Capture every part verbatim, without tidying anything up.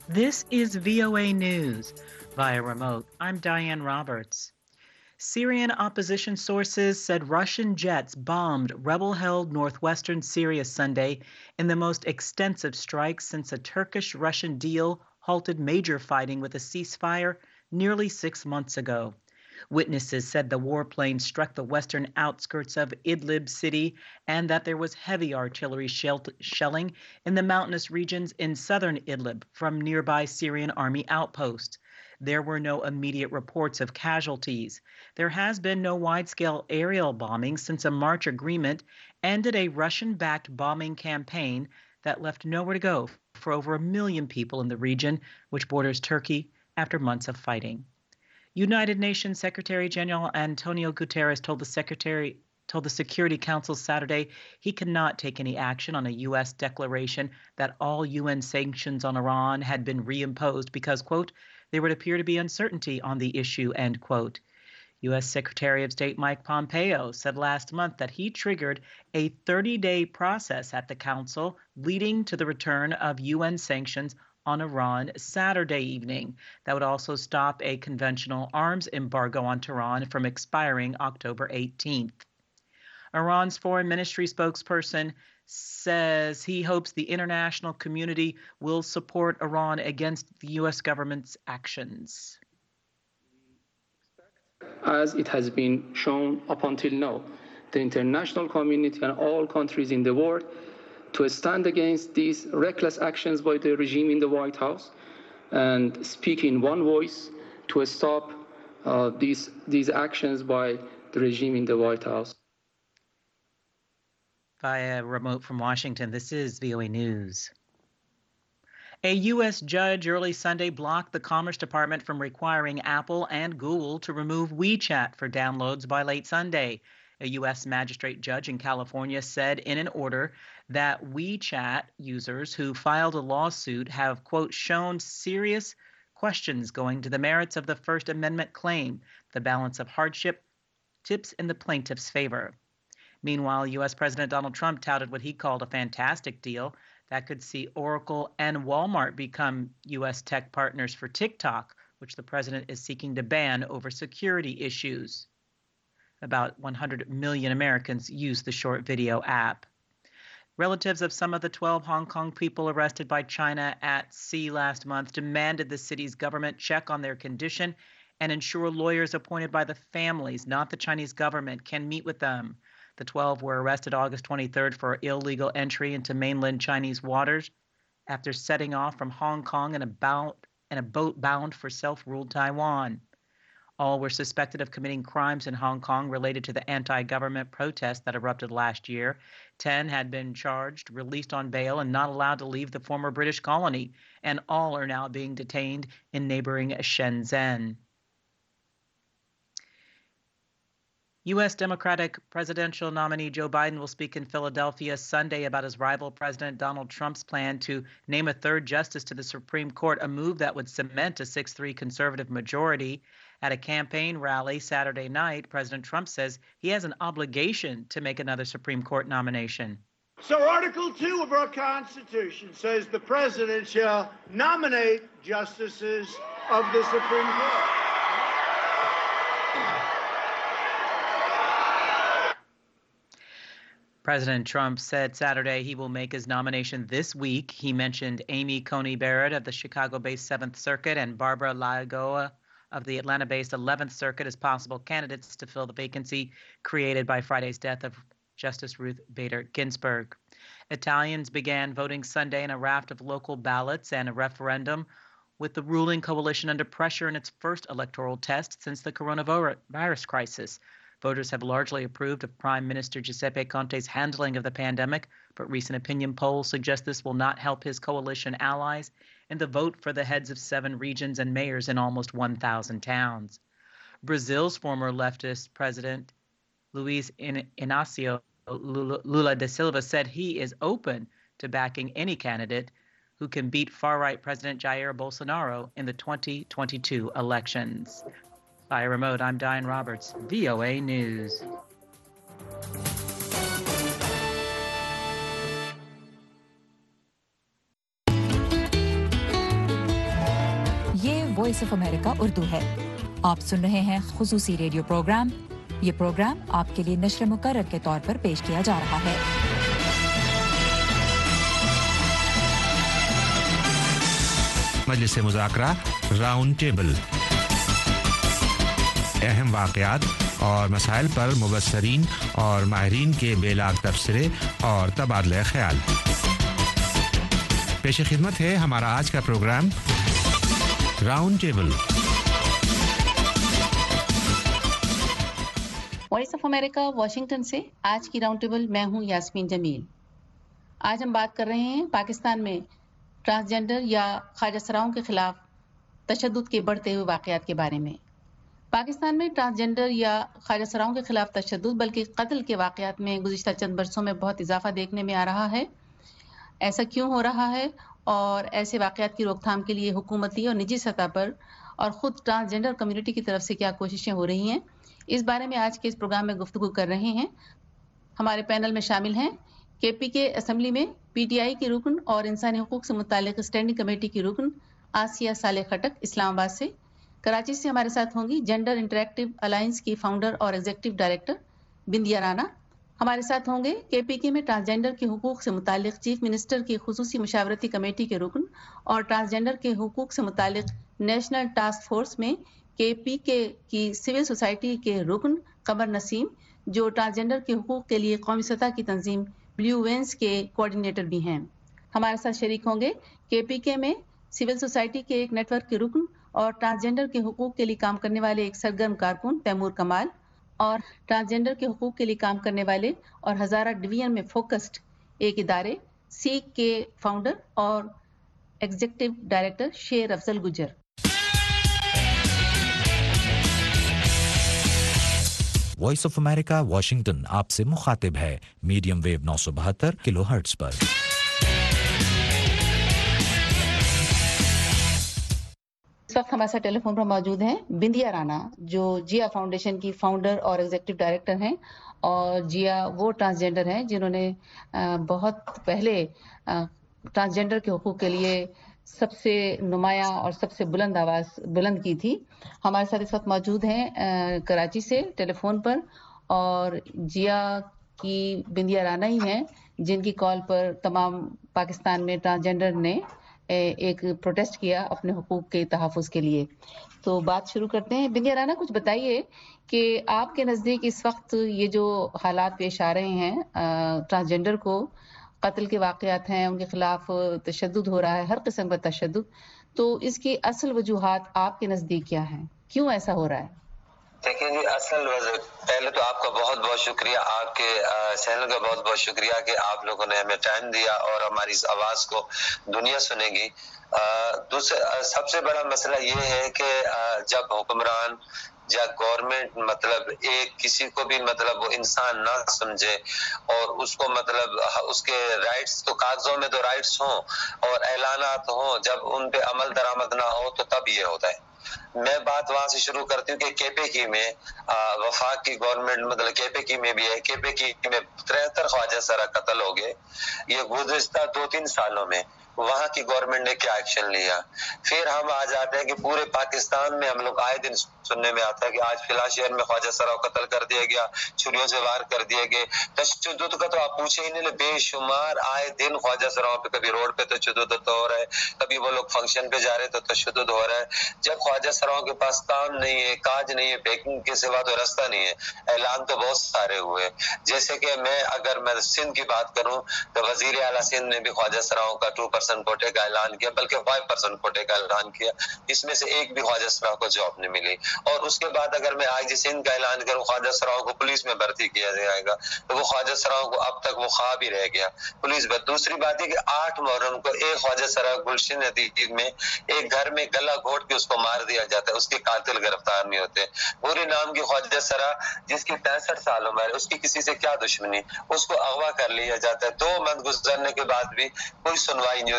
This is V O A News. Via remote, I'm Diane Roberts. Syrian opposition sources said Russian jets bombed rebel-held northwestern Syria Sunday in the most extensive strike since a Turkish-Russian deal halted major fighting with a ceasefire nearly six months ago. Witnesses said the warplane struck the western outskirts of Idlib city and that there was heavy artillery shell- shelling in the mountainous regions in southern Idlib from nearby Syrian army outposts. There were no immediate reports of casualties. There has been no wide-scale aerial bombing since a March agreement ended a Russian-backed bombing campaign that left nowhere to go for over a million people in the region, which borders Turkey, after months of fighting. United Nations Secretary General Antonio Guterres told the Secretary told the Security Council Saturday he cannot take any action on a U S declaration that all U N sanctions on Iran had been reimposed because, quote, there would appear to be uncertainty on the issue, end quote. U S Secretary of State Mike Pompeo said last month that he triggered a thirty-day process at the Council leading to the return of U N sanctions on Iran Saturday evening. That would also stop a conventional arms embargo on Tehran from expiring October eighteenth. Iran's foreign ministry spokesperson says he hopes the international community will support Iran against the U S government's actions. As it has been shown up until now, the international community and all countries in the world to stand against these reckless actions by the regime in the White House and speak in one voice to stop uh, these, these actions by the regime in the White House. Via remote from Washington, this is V O A News. A U S judge early Sunday blocked the Commerce Department from requiring Apple and Google to remove WeChat for downloads by late Sunday. A U S magistrate judge in California said in an order that WeChat users who filed a lawsuit have, quote, shown serious questions going to the merits of the First Amendment claim, the balance of hardship tips in the plaintiff's favor. Meanwhile, U S President Donald Trump touted what he called a fantastic deal that could see Oracle and Walmart become U S tech partners for TikTok, which the president is seeking to ban over security issues. About one hundred million Americans use the short video app. Relatives of some of the twelve Hong Kong people arrested by China at sea last month demanded the city's government check on their condition and ensure lawyers appointed by the families, not the Chinese government, can meet with them. The twelve were arrested August twenty-third for illegal entry into mainland Chinese waters after setting off from Hong Kong in a, bound, in a boat bound for self-ruled Taiwan. All were suspected of committing crimes in Hong Kong related to the anti-government protests that erupted last year. Ten had been charged, released on bail, and not allowed to leave the former British colony, and all are now being detained in neighboring Shenzhen. U S Democratic presidential nominee Joe Biden will speak in Philadelphia Sunday about his rival President Donald Trump's plan to name a third justice to the Supreme Court, a move that would cement a six three conservative majority. At a campaign rally Saturday night, President Trump says he has an obligation to make another Supreme Court nomination. So Article two of our Constitution says the president shall nominate justices of the Supreme Court. President Trump said Saturday he will make his nomination this week. He mentioned Amy Coney Barrett of the Chicago-based Seventh Circuit and Barbara Lagoa of the Atlanta-based eleventh Circuit as possible candidates to fill the vacancy created by Friday's death of Justice Ruth Bader Ginsburg. Italians began voting Sunday in a raft of local ballots and a referendum, with the ruling coalition under pressure in its first electoral test since the coronavirus crisis. Voters have largely approved of Prime Minister Giuseppe Conte's handling of the pandemic, but recent opinion polls suggest this will not help his coalition allies in the vote for the heads of seven regions and mayors in almost one thousand towns. Brazil's former leftist president, Luiz Inácio Lula da Silva, said he is open to backing any candidate who can beat far-right President Jair Bolsonaro in the twenty twenty-two elections. By remote, I'm Diane Roberts, V O A News. Voice of America Urdu है। आप सुन रहे हैं खुसूसी radio programme. ये programme आपके लिए नश्र मुकर्रर के तौर पर पेश किया जा रहा है। मजलिस मुज़ाकरा राउंड टेबल, अहम वाक़यात और मसाइल पर मुबस्सरीन और माहिरीन के बेलाग तबसरे और तबादला ख्याल। पेश खिदमत है हमारा आज का programme round table. Voice of America Washington से आज की राउंड टेबल मैं हूं यास्मीन जमील। आज हम बात कर रहे हैं पाकिस्तान में ट्रांसजेंडर या ख्वाजा सराओं के खिलाफ तशद्दुद के बढ़ते हुए वाक़यात के बारे में। पाकिस्तान में ट्रांसजेंडर या ख्वाजा सराओं के खिलाफ तशद्दुद बल्कि कत्ल के वाक़यात में गुज़िश्ता चंद बरसों में बहुत इजाफा देखने में आ रहा है। ऐसा क्यों हो रहा है और ऐसे वाक़यात की रोकथाम के लिए हुकूमती और निजी सतह पर और ख़ुद ट्रांसजेंडर कम्युनिटी की तरफ से क्या कोशिशें हो रही हैं, इस बारे में आज के इस प्रोग्राम में गुफ्तगू कर रहे हैं। हमारे पैनल में शामिल हैं के पी के असम्बली में पी टी आई की रुकन और इंसानी हुकूक से मुताल्लिक़ स्टैंडिंग कमेटी की रुकन आसिया साले खटक इस्लामाबाद से। कराची से हमारे साथ होंगी जेंडर इंटरेक्टिव अलायंस की फाउंडर और एग्जीक्यूटिव डायरेक्टर बिंदिया राना। हमारे साथ होंगे के पी के में ट्रांसजेंडर के हुकूक से मुताल्लिक़ चीफ मिनिस्टर की खुसूसी मुशावरती कमेटी के रुकन और ट्रांसजेंडर के हुकूक से मुताल्लिक़ नेशनल टास्क फोर्स में के पी के की सिविल सोसाइटी के रुकन कमर नसीम, जो ट्रांसजेंडर के हुकूक के लिए कौमी सतह की तंजीम ब्लू वेंस के कोऑर्डिनेटर भी हैं। हमारे साथ शरीक होंगे के पी के में सिविल सोसाइटी के एक नेटवर्क के रुकन और ट्रांसजेंडर के हुकूक के लिए काम करने वाले एक सरगर्म कारकुन तैमूर कमाल और ट्रांसजेंडर के हुकूक के लिए काम करने वाले और हज़ारा डिवीजन में फोकस्ड एक इदारे सीक के फाउंडर और एग्जीक्यूटिव डायरेक्टर शेर अफजल गुजर। वॉइस ऑफ अमेरिका वाशिंगटन आपसे मुखातिब है मीडियम वेव नौ सौ बहत्तर किलो हर्ट्ज पर। इस वक्त हमारे साथ टेलीफोन पर मौजूद हैं बिंदिया राना, जो जिया फाउंडेशन की फाउंडर और एग्जीक्यूटिव डायरेक्टर हैं। और जिया वो ट्रांसजेंडर हैं जिन्होंने बहुत पहले ट्रांसजेंडर के हुकूक के लिए सबसे नुमायां और सबसे बुलंद आवाज़ बुलंद की थी। हमारे साथ इस वक्त मौजूद हैं कराची से टेलीफोन पर, और जिया की बिंदिया राना ही हैं जिनकी कॉल पर तमाम पाकिस्तान में ट्रांसजेंडर ने एक प्रोटेस्ट किया अपने हुकूक के तहफ़्फ़ुज़ के लिए। तो बात शुरू करते हैं। बिंदिया राना, कुछ बताइए कि आपके नज़दीक इस वक्त ये जो हालात पेश आ रहे हैं, ट्रांसजेंडर को कत्ल के वाक़यात हैं, उनके खिलाफ तशद्दुद हो रहा है, हर किस्म का तशद्दुद, तो इसकी असल वजूहात आपके नज़दीक क्या हैं? क्यों ऐसा हो रहा है? देखिए जी, असल वजह, पहले तो आपका बहुत बहुत शुक्रिया, आपके चैनल का बहुत बहुत शुक्रिया कि आप लोगों ने हमें टाइम दिया और हमारी इस आवाज़ को दुनिया सुनेगी। दूसरा सबसे बड़ा मसला ये है कि जब हुक्मरान या गवर्नमेंट मतलब एक किसी को भी मतलब वो इंसान ना समझे और उसको मतलब उसके राइट्स तो कागजों में तो राइट्स हों और ऐलानात हों, जब उन पे अमल दरामद ना हो तो तब ये होता है। मैं बात वहां से शुरू करती हूँ कि केपीकी में वफाक की गवर्नमेंट मतलब केपीकी में भी है, केपीकी में तिहत्तर ख्वाजा सरा कत्ल हो गए। ये गुज़िश्ता दो तीन सालों में वहां की गवर्नमेंट ने क्या एक्शन लिया। फिर हम आ जाते हैं कि पूरे पाकिस्तान में हम लोग आए दिन सुनने में आता है कि आज फिलहाल शहर में ख्वाजा सराओं कत्ल कर दिया गया, छुरियों से वार कर दिए गए। तशद्दुद का तो आप पूछे ही नहीं, बेशुमार आए दिन ख्वाजा सराओं पे कभी रोड पे तशद्दुद हो रहा है, कभी वो लोग फंक्शन पे जा रहे तो तशद्दुद हो रहा है। जब ख्वाजा सराओं के पास काम नहीं है, काज नहीं है, बेकिंग के सिवा तो रास्ता नहीं है। ऐलान तो बहुत सारे हुए, जैसे कि मैं अगर मैं सिंध की बात करूं तो वजीर आला सिंध ने भी ख्वाजा सराओं का टू परसेंट कोटे का ऐलान किया, बल्कि फाइव परसेंट कोटे का ऐलान किया। इसमें से एक भी ख्वाजा सराओं को जॉब नहीं मिली। और उसके बाद अगर मैं आई जी सिंध का ऐलान करूं ख्वाजा सराओं को पुलिस में भर्ती किया जाएगा, तो वो ख्वाजा सराओं को अब तक वो ख्वाब ही रह गया पुलिस में। दूसरी बात है कि आठ मुहर्रम को एक ख्वाजा सरा गुलशन नदीर में एक घर में गला घोट के उसको मार दिया जाता है, उसके कातिल गिरफ्तार नहीं होते। पूरे नाम की ख्वाजा सरा जिसकी पैंसठ साल उम्र है, उसकी किसी से क्या दुश्मनी, उसको अगवा कर लिया जाता है। दो मंथ गुजरने के बाद भी कोई सुनवाई नहीं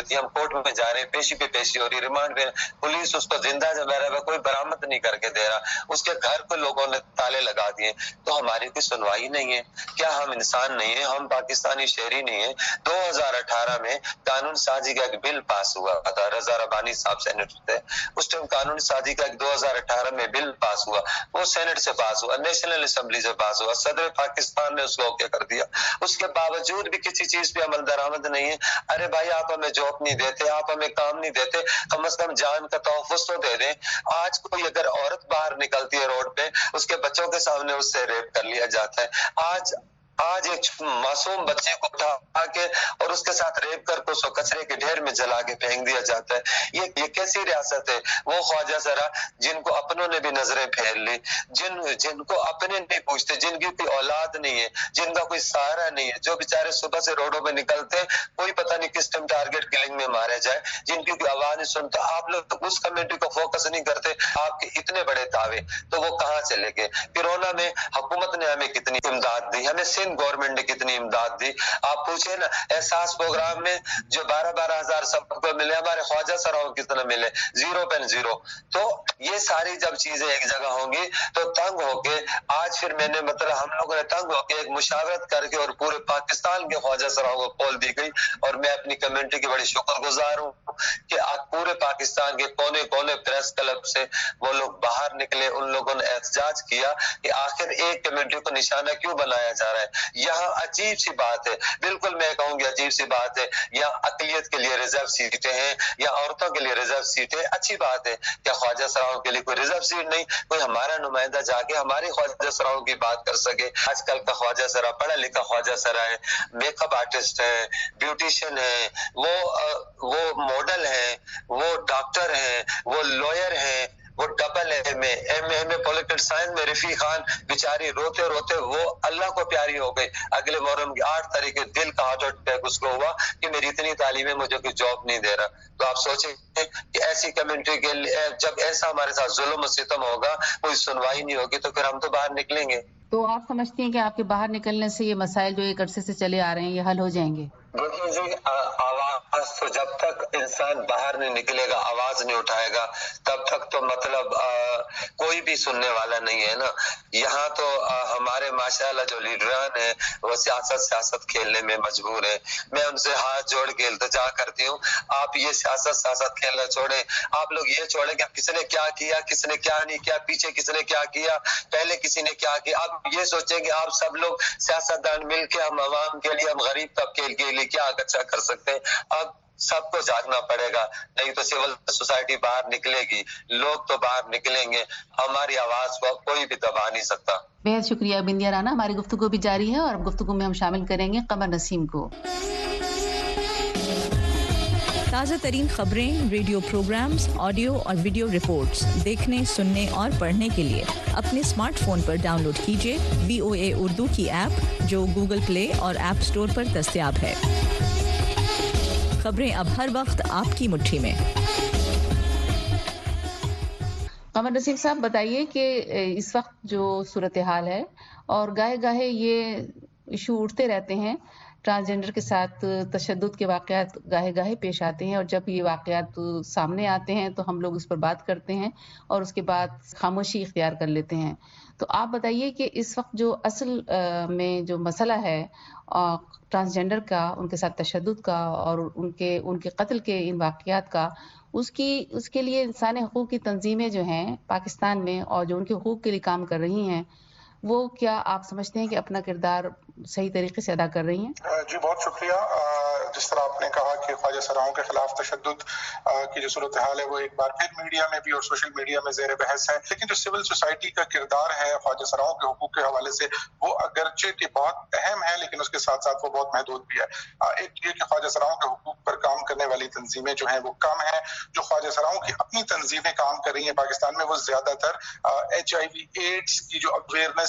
होती है, हम कोर्ट में जा रहे हैं, पेशी पे पेशी हो रही है, रिमांड पे, पुलिस उसको जिंदा जब रहा है कोई बरामद नहीं करके दे रहा, उसके घर को लोगों ने ताले लगा दिए, तो हमारी कोई सुनवाई नहीं है। क्या हम इंसान नहीं है? हम पाकिस्तानी शहरी नहीं है? दो हज़ार अठारह में कानून साजी का एक बिल पास हुआ था, रजा रबानी साहब सेनेटर थे उस टाइम, कानून साजी का एक दो हज़ार अठारह में बिल पास हुआ, वो सेनेट से पास हुआ, नेशनल असेंबली से पास हुआ, सदर पाकिस्तान ने उसको ओके कर दिया, उसके बावजूद भी किसी चीज पे अमल दरामद नहीं है। अरे भाई आप हमें जॉब नहीं देते, आप हमें काम नहीं देते, कम से कम जान का तोहफुस तो दे दें। आज कोई अगर औरत बाहर निकलती है रोड पे, उसके बच्चों के सामने उससे रेप कर लिया जाता है। आज आज एक मासूम बच्चे को उठा के और उसके साथ रेप कर उसको कचरे के ढेर में जला के फेंक दिया जाता है। ये ये कैसी रियासत है? वो ख्वाजा सरा जिनको अपनों ने भी नजरें फेर ली, जिन जिनको अपने नहीं पूछते, जिनकी कोई औलाद नहीं है, जिनका कोई सहारा नहीं है, जो बेचारे सुबह से रोडों पे निकलते हैं, कोई पता नहीं किस टाइम टारगेट किलिंग में मारे जाए, जिनकी कोई आवाज नहीं सुनता। आप लोग तो उस कमेटी को फोकस नहीं करते, आपके इतने बड़े दावे, तो वो कहाँ चले गए? कोरोना में हुकूमत ने हमें कितनी इमदाद दी, हमें सिंध गवर्नमेंट ने कितनी इमदाद दी? आप पूछे ना, एहसास प्रोग्राम में जो बारह बारह हजार सबको मिले, हमारे ख्वाजा सराओं कितना मिले? जीरो पेन जीरो। तो ये सारी जब चीजें एक जगह होंगी तो तंग होके आज फिर मैंने मतलब हम लोगों ने तंग होके एक मुशावरत करके और पूरे पाकिस्तान के ख्वाजा सराओं को कॉल दी गई, और मैं अपनी कमेटी की बड़ी शुक्रगुजार हूँ कि आज पूरे पाकिस्तान के कोने कोने प्रेस क्लब से वो लोग बाहर निकले, उन लोगों ने एहतजाज किया कि आखिर एक कमेटी को निशाना क्यों बनाया जा रहा है। यहाँ अजीब सी बात है, बिल्कुल मैं कहूँगी अजीब सी बात है। यहाँ अकलियत के लिए रिजर्व सीटें हैं या औरतों के लिए रिजर्व सीटें, अच्छी बात है। क्या ख्वाजा सराओं के लिए कोई रिजर्व सीट नहीं? कोई हमारा नुमाइंदा जाके हमारे ख्वाजा सराओं की बात कर सके। आजकल का ख्वाजा सरा पढ़ा लिखा ख्वाजा सरा है, मेकअप आर्टिस्ट है, ब्यूटिशियन है, वो वो मॉडल है, वो डॉक्टर है, वो लॉयर है, वो double M A M A में पॉलिटिकल साइंस में रफी खान बेचारी रोते रोते वो अल्लाह को प्यारी हो गई। अगले मुहर्रम की आठ तारीख के दिल का हार्ट अटैक उसको हुआ कि मेरी इतनी तालीम है, मुझे कोई जॉब नहीं दे रहा। तो आप सोचें कि ऐसी कम्युनिटी के लिए जब ऐसा हमारे साथ जुल्म सितम होगा, कोई सुनवाई नहीं होगी, तो फिर हम तो बाहर निकलेंगे। तो आप समझती हैं कि आपके बाहर निकलने से ये मसाइल जो एक अरसे से चले आ रहे हैं ये हल हो जाएंगे? देखिए जी, आवाज तो जब तक इंसान बाहर नहीं निकलेगा, आवाज नहीं उठाएगा, तब तक तो मतलब आ, कोई भी सुनने वाला नहीं है ना। यहाँ तो आ, हमारे माशाल्लाह जो लीडरान है वो सियासत सियासत खेलने में मजबूर है। मैं उनसे हाथ जोड़ के इल्तिजा करती हूँ, आप ये सियासत सियासत खेलना छोड़े, आप लोग ये छोड़े कि किसने क्या किया, किसने क्या नहीं किया, पीछे किसने क्या किया, पहले किसी ने क्या किया। आप ये सोचें कि आप सब लोग सियासतदान मिलके हम अवाम के लिए, हम गरीब तबके के लिए क्या अच्छा कर सकते हैं। अब सबको जागना पड़ेगा, नहीं तो सिविल सोसाइटी बाहर निकलेगी, लोग तो बाहर निकलेंगे, हमारी आवाज को कोई भी दबा नहीं सकता। बेहद शुक्रिया बिंदिया राना। हमारी गुफ्तगू भी जारी है और अब गुफ्तगू में हम शामिल करेंगे कमर नसीम को। ताज़ा तरीन खबरें, रेडियो प्रोग्राम्स, ऑडियो और वीडियो रिपोर्ट्स देखने, सुनने और पढ़ने के लिए अपने स्मार्टफोन पर डाउनलोड कीजिए वी ओ ए उर्दू की ऐप, जो गूगल प्ले और ऐप स्टोर पर दस्तयाब है। खबरें अब हर वक्त आपकी मुट्ठी में। कमर नसीम साहब बताइए कि इस वक्त जो सूरत हाल है और गाहे गाहे ये इशू उठते रहते हैं, ट्रांसजेंडर के साथ तशद्दुद के वाक़यात गाहे गाहे पेश आते हैं और जब ये वाक़यात सामने आते हैं तो हम लोग उस पर बात करते हैं और उसके बाद खामोशी इख्तियार कर लेते हैं। तो आप बताइए कि इस वक्त जो असल में जो मसला है ट्रांसजेंडर का, उनके साथ तशद्दुद का और उनके उनके कत्ल के इन वाक़यात का, उसकी उसके लिए इंसानी हकूक़ की तंजीमें जो हैं पाकिस्तान में और जो उनके हकूक़ के लिए काम कर रही हैं, वो क्या आप समझते हैं कि अपना किरदार सही तरीके से अदा कर रही हैं? जी बहुत शुक्रिया। जिस तरह आपने कहा कि ख्वाजा सराओं के खिलाफ तशद्दुद की जो सूरत हाल है वो एक बार फिर मीडिया में भी और सोशल मीडिया में ज़ेर बहस है, लेकिन जो सिविल सोसाइटी का किरदार है ख्वाजा सराओं के हुकूक के हवाले से वो अगरचे कि बहुत अहम है, लेकिन उसके साथ साथ वो बहुत महदूद भी है। एक ये कि ख्वाजा सराओं के हुकूक पर काम करने वाली तंजीमें जो हैं वो कम है। जो ख्वाजा सराओं की अपनी तंजीमें काम कर रही हैं पाकिस्तान में, वो ज्यादातर एच आई वी एड्स की जो अवेयरनेस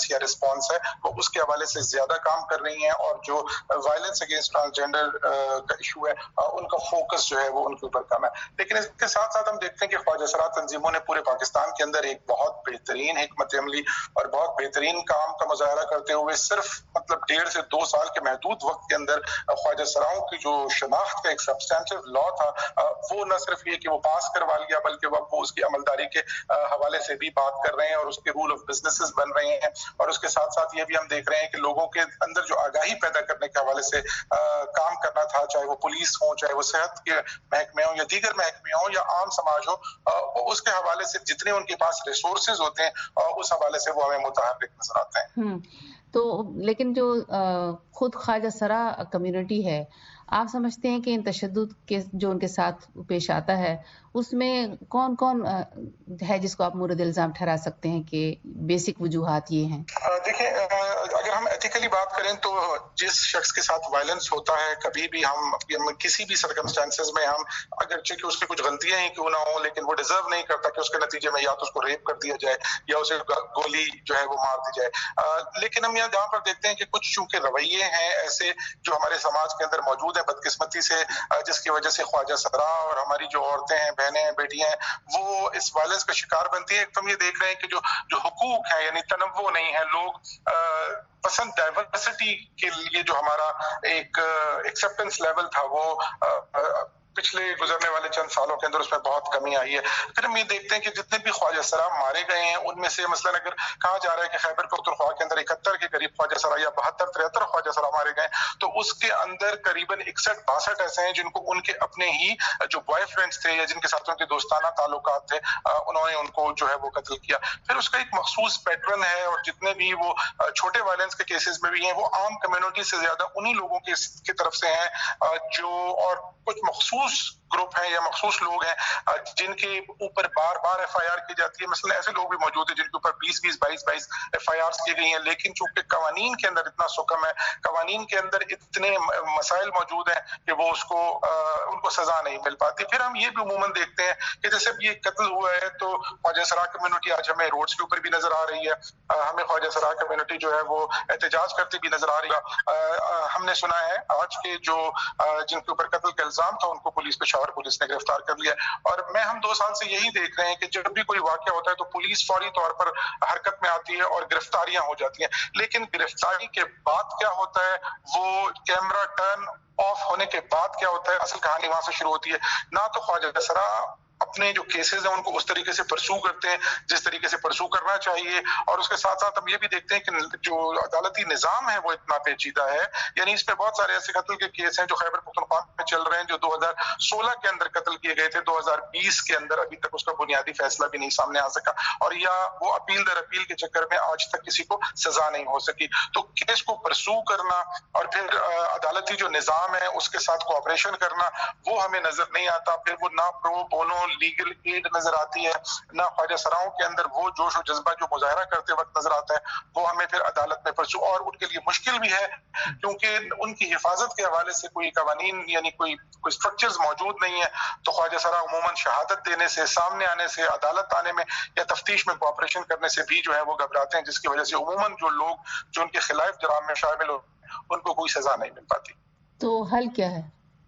अवेयरनेस या रिस्पॉन्स है वो उसके हवाले से ज्यादा काम कर रही हैं, और जो वायलेंस अगेंस्ट ट्रांसजेंडर का इशू है उनका फोकस जो है वो उनके ऊपर कम है। लेकिन इसके साथ साथ हम देखते हैं कि ख्वाजा सरा तंजीमों ने पूरे पाकिस्तान के अंदर एक बहुत बेहतरीन हिकमत अमली और बहुत बेहतरीन काम का मुजाहरा करते हुए सिर्फ मतलब डेढ़ से दो साल के महदूद वक्त के अंदर ख्वाजा सराओं की जो शनाख्त का एक सब्सटेंटिव लॉ था वो न सिर्फ ये कि वो पास करवा लिया बल्कि वो उसकी अमलदारी के हवाले से भी बात कर रहे हैं और उसके रूल ऑफ बिजनेसेस बन रहे हैं। और उसके साथ साथ ये भी हम देख रहे हैं कि लोगों के अंदर जो आगाही पैदा करने के हवाले से आ, काम करना था, चाहे वो पुलिस हो, चाहे वो सेहत के महकमे हो या दीगर महकमे हो या आम समाज हो, वो उसके हवाले से जितने उनके पास रिसोर्सेज होते हैं उस हवाले से वो हमें मुतहर्रिक नजर आते हैं। तो लेकिन जो खुद ख्वाजा सरा कम्युनिटी है, आप समझते हैं कि इन तशद्दुद के जो उनके साथ पेश आता है उसमें कौन कौन है जिसको आप मुर्द इल्जाम ठहरा सकते हैं कि बेसिक वजूहात ये हैं? देखिए, अगर हम एथिकली बात करें तो जिस शख्स के साथ वायलेंस होता है, कभी भी हम किसी भी सर्कमस्टेंसेस में हम अगरचे कि उसकी कुछ गलतियां ही क्यों ना हो, लेकिन वो डिजर्व नहीं करता कि उसके नतीजे में या तो उसको रेप कर दिया जाए या उसे गोली जो है वो मार दी जाए। लेकिन हम यहाँ जहाँ पर देखते हैं कि कुछ चूंकि रवैये हैं ऐसे जो हमारे समाज के अंदर मौजूद है बदकिस्मती से, जिसकी वजह से ख्वाजा सरा और हमारी जो औरतें हैं, बहनें, बेटियां हैं, वो इस वायलेंस का शिकार बनती है। तो हम ये देख रहे हैं कि जो जो हुकूक है यानी तनव्वो नहीं है, लोग आ, पसंद डाइवर्सिटी के लिए जो हमारा एक एक्सेप्टेंस लेवल था वो आ, आ, पिछले गुजरने वाले चंद सालों के अंदर उसमें बहुत कमी आई है। फिर हम ये देखते हैं कि जितने भी ख्वाजा सरा मारे गए हैं उनमें से मसलन अगर कहा जा रहा है कि खैबर पख्तूनख्वा के अंदर इकहत्तर के करीब ख्वाजा सरा या बहत्तर तिहत्तर ख्वाजा सरा मारे गए, तो उसके अंदर करीबन इकसठ बासठ ऐसे हैं जिनको उनके अपने ही जो बॉयफ्रेंड्स थे या जिनके साथ उनके दोस्ताना ताल्लुकात थे, उन्होंने उनको जो है वो कत्ल किया। फिर उसका एक मखसूस पैटर्न है और जितने भी वो छोटे वायलेंस के केसेस में भी हैं वो आम कम्युनिटी से ज्यादा उन्हीं लोगों के की तरफ से हैं जो, और कुछ मखसूस ग्रुप हैं या मखसूस लोग हैं जिनके ऊपर बार बार एफ आई आर की जाती है। मसलन ऐसे लोग भी मौजूद हैं जिनके ऊपर बीस बीस बाईस बाईस एफ आई आर की गई हैं, लेकिन चूंकि कवानीन के अंदर इतना सुकम है, कवानीन के अंदर इतने मसाइल मौजूद हैं कि वो उसको आ, उनको सजा नहीं मिल पाती। फिर हम ये भी अमूमन देखते हैं कि जैसे ये कत्ल हुआ है तो ख्वाजा सरा कम्युनिटी आज हमें रोड्स के ऊपर भी नजर आ रही है, आ, हमें ख्वाजा सरा कम्युनिटी जो है वो एहतजाज करती भी नजर आ रही है। हमने सुना है आज के जो जिनके ऊपर कत्ल का इल्जाम था उनको पुलिस पेशावर पुलिस ने गिरफ्तार कर लिया। और मैं हम दो साल से यही देख रहे हैं कि जब भी कोई वाकया होता है तो पुलिस फौरी तौर पर हरकत में आती है और गिरफ्तारियां हो जाती हैं, लेकिन गिरफ्तारी के बाद क्या होता है, वो कैमरा टर्न ऑफ होने के बाद क्या होता है, असल कहानी वहां से शुरू होती है। ना तो ख्वाजा सरा अपने जो केसेस हैं उनको उस तरीके से परसू करते हैं जिस तरीके से परसू करना चाहिए, और उसके साथ साथ हम ये भी देखते हैं कि जो अदालती निजाम है वो इतना पेचीदा है। यानी इस पे बहुत सारे ऐसे कत्ल के केस हैं जो खैबर पख्तूनख्वा में चल रहे हैं जो दो हज़ार सोलह के अंदर कत्ल किए गए थे, दो हज़ार बीस के अंदर अभी तक उसका बुनियादी फैसला भी नहीं सामने आ सका, और या वो अपील दर अपील के चक्कर में आज तक किसी को सजा नहीं हो सकी। तो केस को परसू करना और फिर अदालती जो निजाम है उसके साथ कोऑपरेशन करना वो हमें नजर नहीं आता। फिर वो ना प्रो बोनो लीगल एड नजर आती है, ना ख्वाजा सराओं के अंदर वो जोश और जज्बा जो मुजाहरा करते वक्त नजर आता है वो हमें फिर अदालत में परसू, और उनके लिए मुश्किल भी है क्योंकि उनकी हिफाजत के हवाले से कोई कवानीन यानी कोई कोई स्ट्रक्चर्स मौजूद नहीं है। तो ख्वाजा सरा उमूमन शहादत देने से, सामने आने से, अदालत आने में या तफ्तीश में कोऑपरेशन करने से भी जो है वो घबराते हैं, जिसकी वजह से उमूमन जो लोग जो उनके खिलाफ जुर्म में शामिल हो उनको कोई सजा नहीं मिल पाती। तो हल क्या है?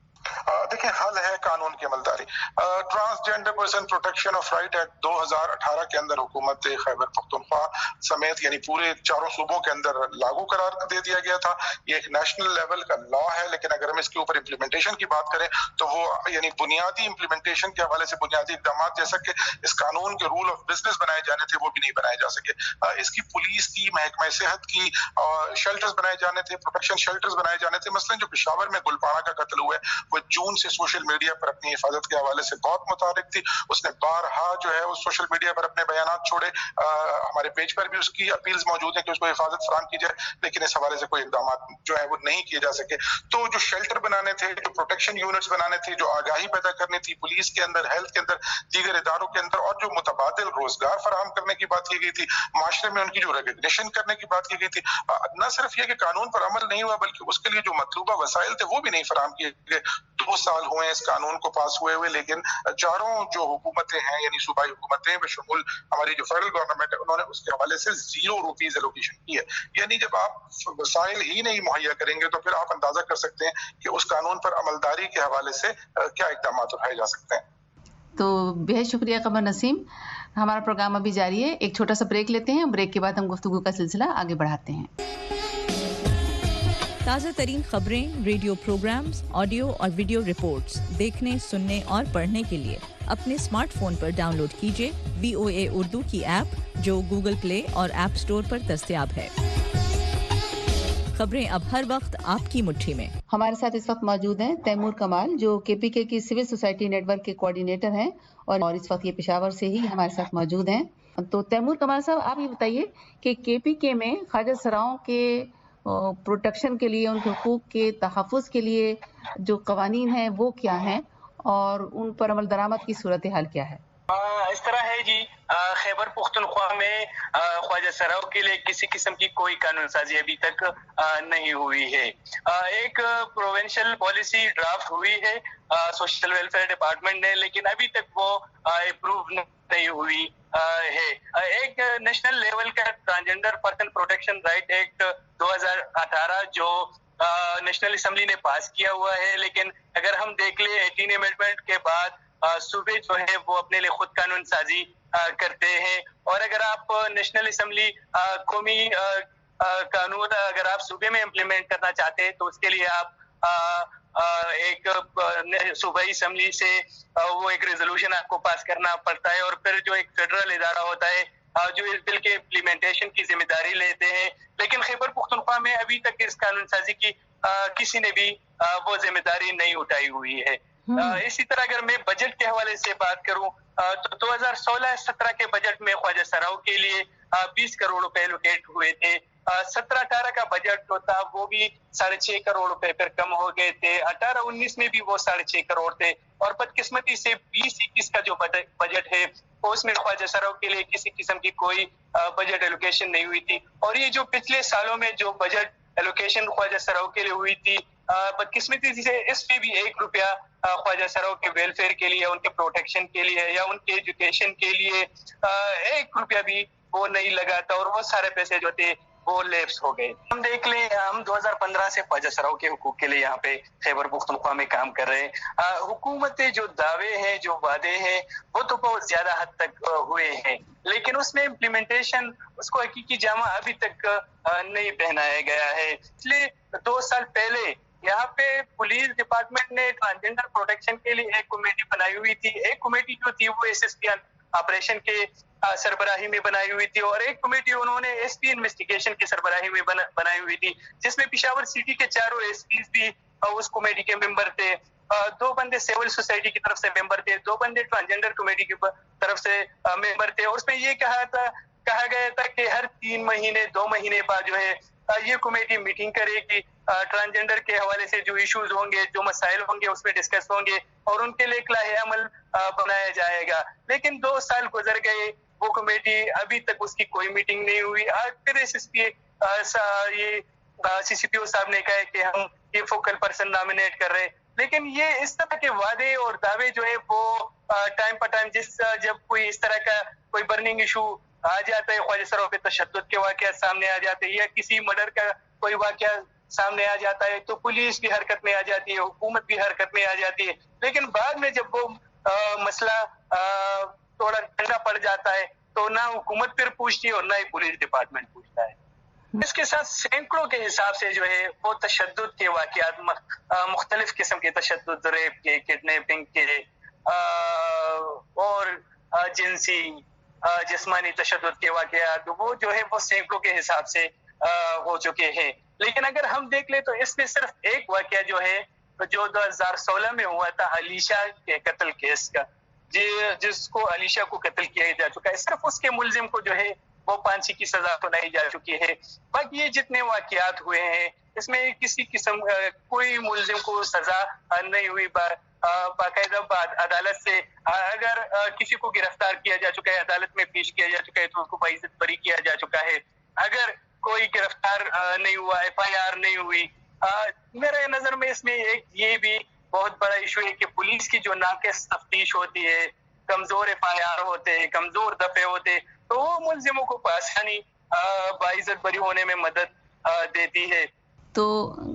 देखिए, हल है कानून की अमलदारी। Transgender person protection of right act दो हज़ार अठारह के अंदर हुकूमत खैबर पख्तूनख्वा समेत यानी पूरे चारों सूबों के अंदर लागू करार दे दिया गया था। ये एक नेशनल लेवल का लॉ है, लेकिन अगर हम इसके ऊपर इम्प्लीमेंटेशन की बात करें तो वो यानी बुनियादी इम्प्लीमेंटेशन के हवाले से बुनियादी इकदाम जैसा कि इस कानून के रूल ऑफ बिजनेस बनाए जाने थे वो भी नहीं बनाए जा सके। इसकी पुलिस की, महकमा सेहत की शेल्टर्स बनाए जाने थे, प्रोटेक्शन शेल्टर्स बनाए जाने थे। मसलन जो पेशावर में गुलपाना का कत्ल हुआ है वो जून से सोशल मीडिया पर अपनी हिफाजत के हवाले से बहुत मुतारिक थी। उसने बारहा जो है उस सोशल मीडिया पर अपने बयानात छोड़े। आ, हमारे पेज पर भी उसकी अपील्स मौजूद है कि उसको हिफाजत फराहम की जाए, लेकिन इस हवाले से कोई इकदाम जो है वो नहीं किए जा सके। तो जो शेल्टर बनाने थे, जो प्रोटेक्शन यूनिट्स बनाने थे, जो आगाही पैदा करनी थी पुलिस के अंदर, हेल्थ के अंदर, दीगर इदारों के अंदर, और जो मुतबादिल रोजगार फराहम करने की बात की गई थी, माशरे में उनकी जो रिकग्निशन करने की बात की गई थी, न सिर्फ ये कि कानून पर अमल नहीं हुआ बल्कि उसके लिए जो मतलूबा वसाइल थे वो भी नहीं फराहम किए गए। दो साल हुए इस कानून को पास हुए हुए, लेकिन चारों जो हुकूमतें हैं यानी सूबाई हुकूमतें बशमूल हमारी जो फेडरल गवर्नमेंट है, उन्होंने उसके हवाले से जीरो रुपीज एलोकेशन की है। यानी जब आप वसाइल ही नहीं मुहैया करेंगे तो फिर आप अंदाजा कर सकते हैं कि उस कानून पर अमलदारी के हवाले से क्या इक़दाम उठाए जा सकते हैं। तो बेहद शुक्रिया कमर नसीम। हमारा प्रोग्राम अभी जारी है, एक छोटा सा ब्रेक लेते हैं, ब्रेक के बाद हम गुफ्तगू का सिलसिला आगे बढ़ाते हैं। ताज़ा तरीन खबरें, रेडियो प्रोग्राम्स, ऑडियो और वीडियो रिपोर्ट्स देखने, सुनने और पढ़ने के लिए अपने स्मार्टफोन पर डाउनलोड कीजिए वी ओ ए उर्दू की ऐप, जो गूगल प्ले और ऐप स्टोर पर दस्तयाब है। खबरें अब हर वक्त आपकी मुट्ठी में। हमारे साथ इस वक्त मौजूद हैं तैमूर कमाल, जो के पी के की सिविल सोसाइटी नेटवर्क के कोऑर्डिनेटर हैं और, और इस वक्त ये पेशावर से ही हमारे साथ मौजूद हैं। तो तैमूर कमाल साहब, आप ये बताइए कि के पी के में ख्वाजा सराओं के प्रोटेक्शन के लिए, उनके हुकूक के तहफ़्फ़ुज़ के लिए जो कवानीन हैं वो क्या हैं और उन पर अमल दरामद की सूरत हाल क्या है? आ, इस तरह है जी, खैबर पुख्तनख्वा में ख्वाजा सराओं के लिए किसी किस्म की कोई कानून साजी अभी तक आ, नहीं हुई है। आ, एक प्रोविंशियल पॉलिसी ड्राफ्ट हुई है सोशल वेलफेयर डिपार्टमेंट ने, लेकिन अभी तक वो अप्रूव नहीं हुई आ, है। आ, एक नेशनल लेवल का transgender person protection right act दो हज़ार अठारह जो नेशनल असेंबली ने पास किया हुआ है, लेकिन अगर हम देख ले एटीन अमेंडमेंट के बाद सूबे जो है वो अपने लिए खुद कानून साजी करते हैं। और अगर आप नेशनल असेंबली कौमी कानून अगर आप सूबे में इम्प्लीमेंट करना चाहते हैं तो उसके लिए आप आ, आ, एक सूबाई असेंबली से वो एक रेजोल्यूशन आपको पास करना पड़ता है, और फिर जो एक फेडरल इदारा होता है जो इस बिल के इम्प्लीमेंटेशन की जिम्मेदारी लेते हैं। लेकिन खैबर पुख्तनख्वा में अभी तक इस कानून साजी की किसी ने भी वो जिम्मेदारी नहीं उठाई हुई है। इसी तरह अगर मैं बजट के हवाले से बात करूं तो दो हज़ार सोलह सत्रह के बजट में ख्वाजा सराओं के लिए बीस करोड़ रुपए एलोकेट हुए थे। सत्रह अठारह का बजट जो था वो भी साढ़े छह करोड़ रुपए फिर कम हो गए थे। अठारह उन्नीस में भी वो साढ़े छह करोड़ थे, और बदकिस्मती से बीस इक्कीस का जो बजट है उसमें ख्वाजा सराओं के लिए किसी किस्म की कोई बजट एलोकेशन नहीं हुई थी। और ये जो पिछले सालों में जो बजट एलोकेशन ख्वाजा सराओं के लिए हुई थी, बदकिस्मती से इसमें भी एक रुपया ख्वाजा सराओं के वेलफेयर के लिए, उनके प्रोटेक्शन के लिए या उनके एजुकेशन के लिए एक रुपया भी वो नहीं लगा था, और वो सारे पैसे जो थे वो लैप्स हो गए। हम देख लें, हम दो हज़ार पंद्रह से ख्वाजा सराओं के हुकूक के लिए यहाँ पे खैबर पुख्तनख्वा में काम कर रहे हैं। हुकूमतें जो दावे हैं, जो वादे हैं, वो तो बहुत ज्यादा हद तक हुए हैं, लेकिन उसमें इम्प्लीमेंटेशन, उसको हकीकी जामा अभी तक नहीं पहनाया गया है। इसलिए दो साल पहले यहाँ पे पुलिस डिपार्टमेंट ने ट्रांसजेंडर प्रोटेक्शन के लिए एक कमेटी बनाई हुई थी। एक कमेटी जो थी वो एस एस पी ऑपरेशन के सरबराही में बनाई हुई थी, और एक कमेटी उन्होंने एसपी इन्वेस्टिगेशन की सरबराही में बना, बनाई हुई थी, जिसमें पिशावर सिटी के चारों एसपीज भी उस कमेटी के मेंबर थे। दो बंदे सिविल सोसाइटी की तरफ से मेंबर थे, दो बंदे ट्रांसजेंडर कमेटी की तरफ से मेंबर थे। और उसमें ये कहा था कहा गया था कि हर तीन महीने दो महीने बाद जो है ये कमेटी मीटिंग करेगी, ट्रांसजेंडर के हवाले से जो इश्यूज होंगे, जो मसाइल होंगे उसमें डिस्कस होंगे, और उनके लिए इक्लाहे अमल बनाया जाएगा। लेकिन दो साल गुजर गए, वो कमेटी अभी तक उसकी कोई मीटिंग नहीं हुई। आज फिर एस एस पी ये सी सी पी ओ साहब ने कहा है कि हम ये फोकल पर्सन नॉमिनेट कर रहे हैं, लेकिन ये इस तरह के वादे और दावे जो है वो टाइम पर टाइम जिस जब कोई इस तरह का कोई बर्निंग इशू आ जाता है, ख्वाजा सराओं पे तशद्दुद के वाक़यात सामने आ जाते हैं या किसी मर्डर का कोई वाक़या सामने आ जाता है, तो पुलिस भी हरकत में आ जाती है, हुकूमत भी हरकत में आ जाती है। लेकिन बाद में जब वो आ, मसला आ, थोड़ा ठंडा पड़ जाता है तो ना हुकूमत फिर पूछती है और ना ही पुलिस डिपार्टमेंट पूछता है। इसके साथ सैकड़ों के हिसाब से जो है वो तशद्दुद के वाक़यात, मुख्तलिफ किस्म के तशद्दुद, रेप के, किडनैपिंग के आ, और आ, जिनसी जिस्मानी तशद्दुद के वाक़यात वो जो है वो सैकड़ों के हिसाब से आ, हो चुके हैं। लेकिन अगर हम देख ले तो इसमें सिर्फ एक वाक़या जो है जो दो हज़ार सोलह में हुआ था अलीशा के कत्ल केस का, जिसको अलीशा को कत्ल किया जा चुका है, सिर्फ उसके मुलजिम को जो है वो फांसी की सजा सुनाई जा चुकी है। बाकी ये जितने वाक़यात हुए हैं इसमें किसी किस्म कोई मुलजिम को सजा नहीं हुई। बा, बाकायदा अदालत से अगर किसी को गिरफ्तार किया जा चुका है, अदालत में पेश किया जा चुका है तो उसको बाइज्जत बरी किया जा चुका है। अगर कोई गिरफ्तार नहीं हुआ, एफ आई आर नहीं हुई, मेरे नजर में इसमें एक ये भी بہت بڑا ایشو ہے کہ پولیس کی جو ناقص تفتیش ہوتی ہے، کمزور ایف آئی آر ہوتے ہیں، کمزور دفعے ہوتے، تو وہ ملزموں کو آسانی باعزت بری ہونے میں مدد دیتی ہے. تو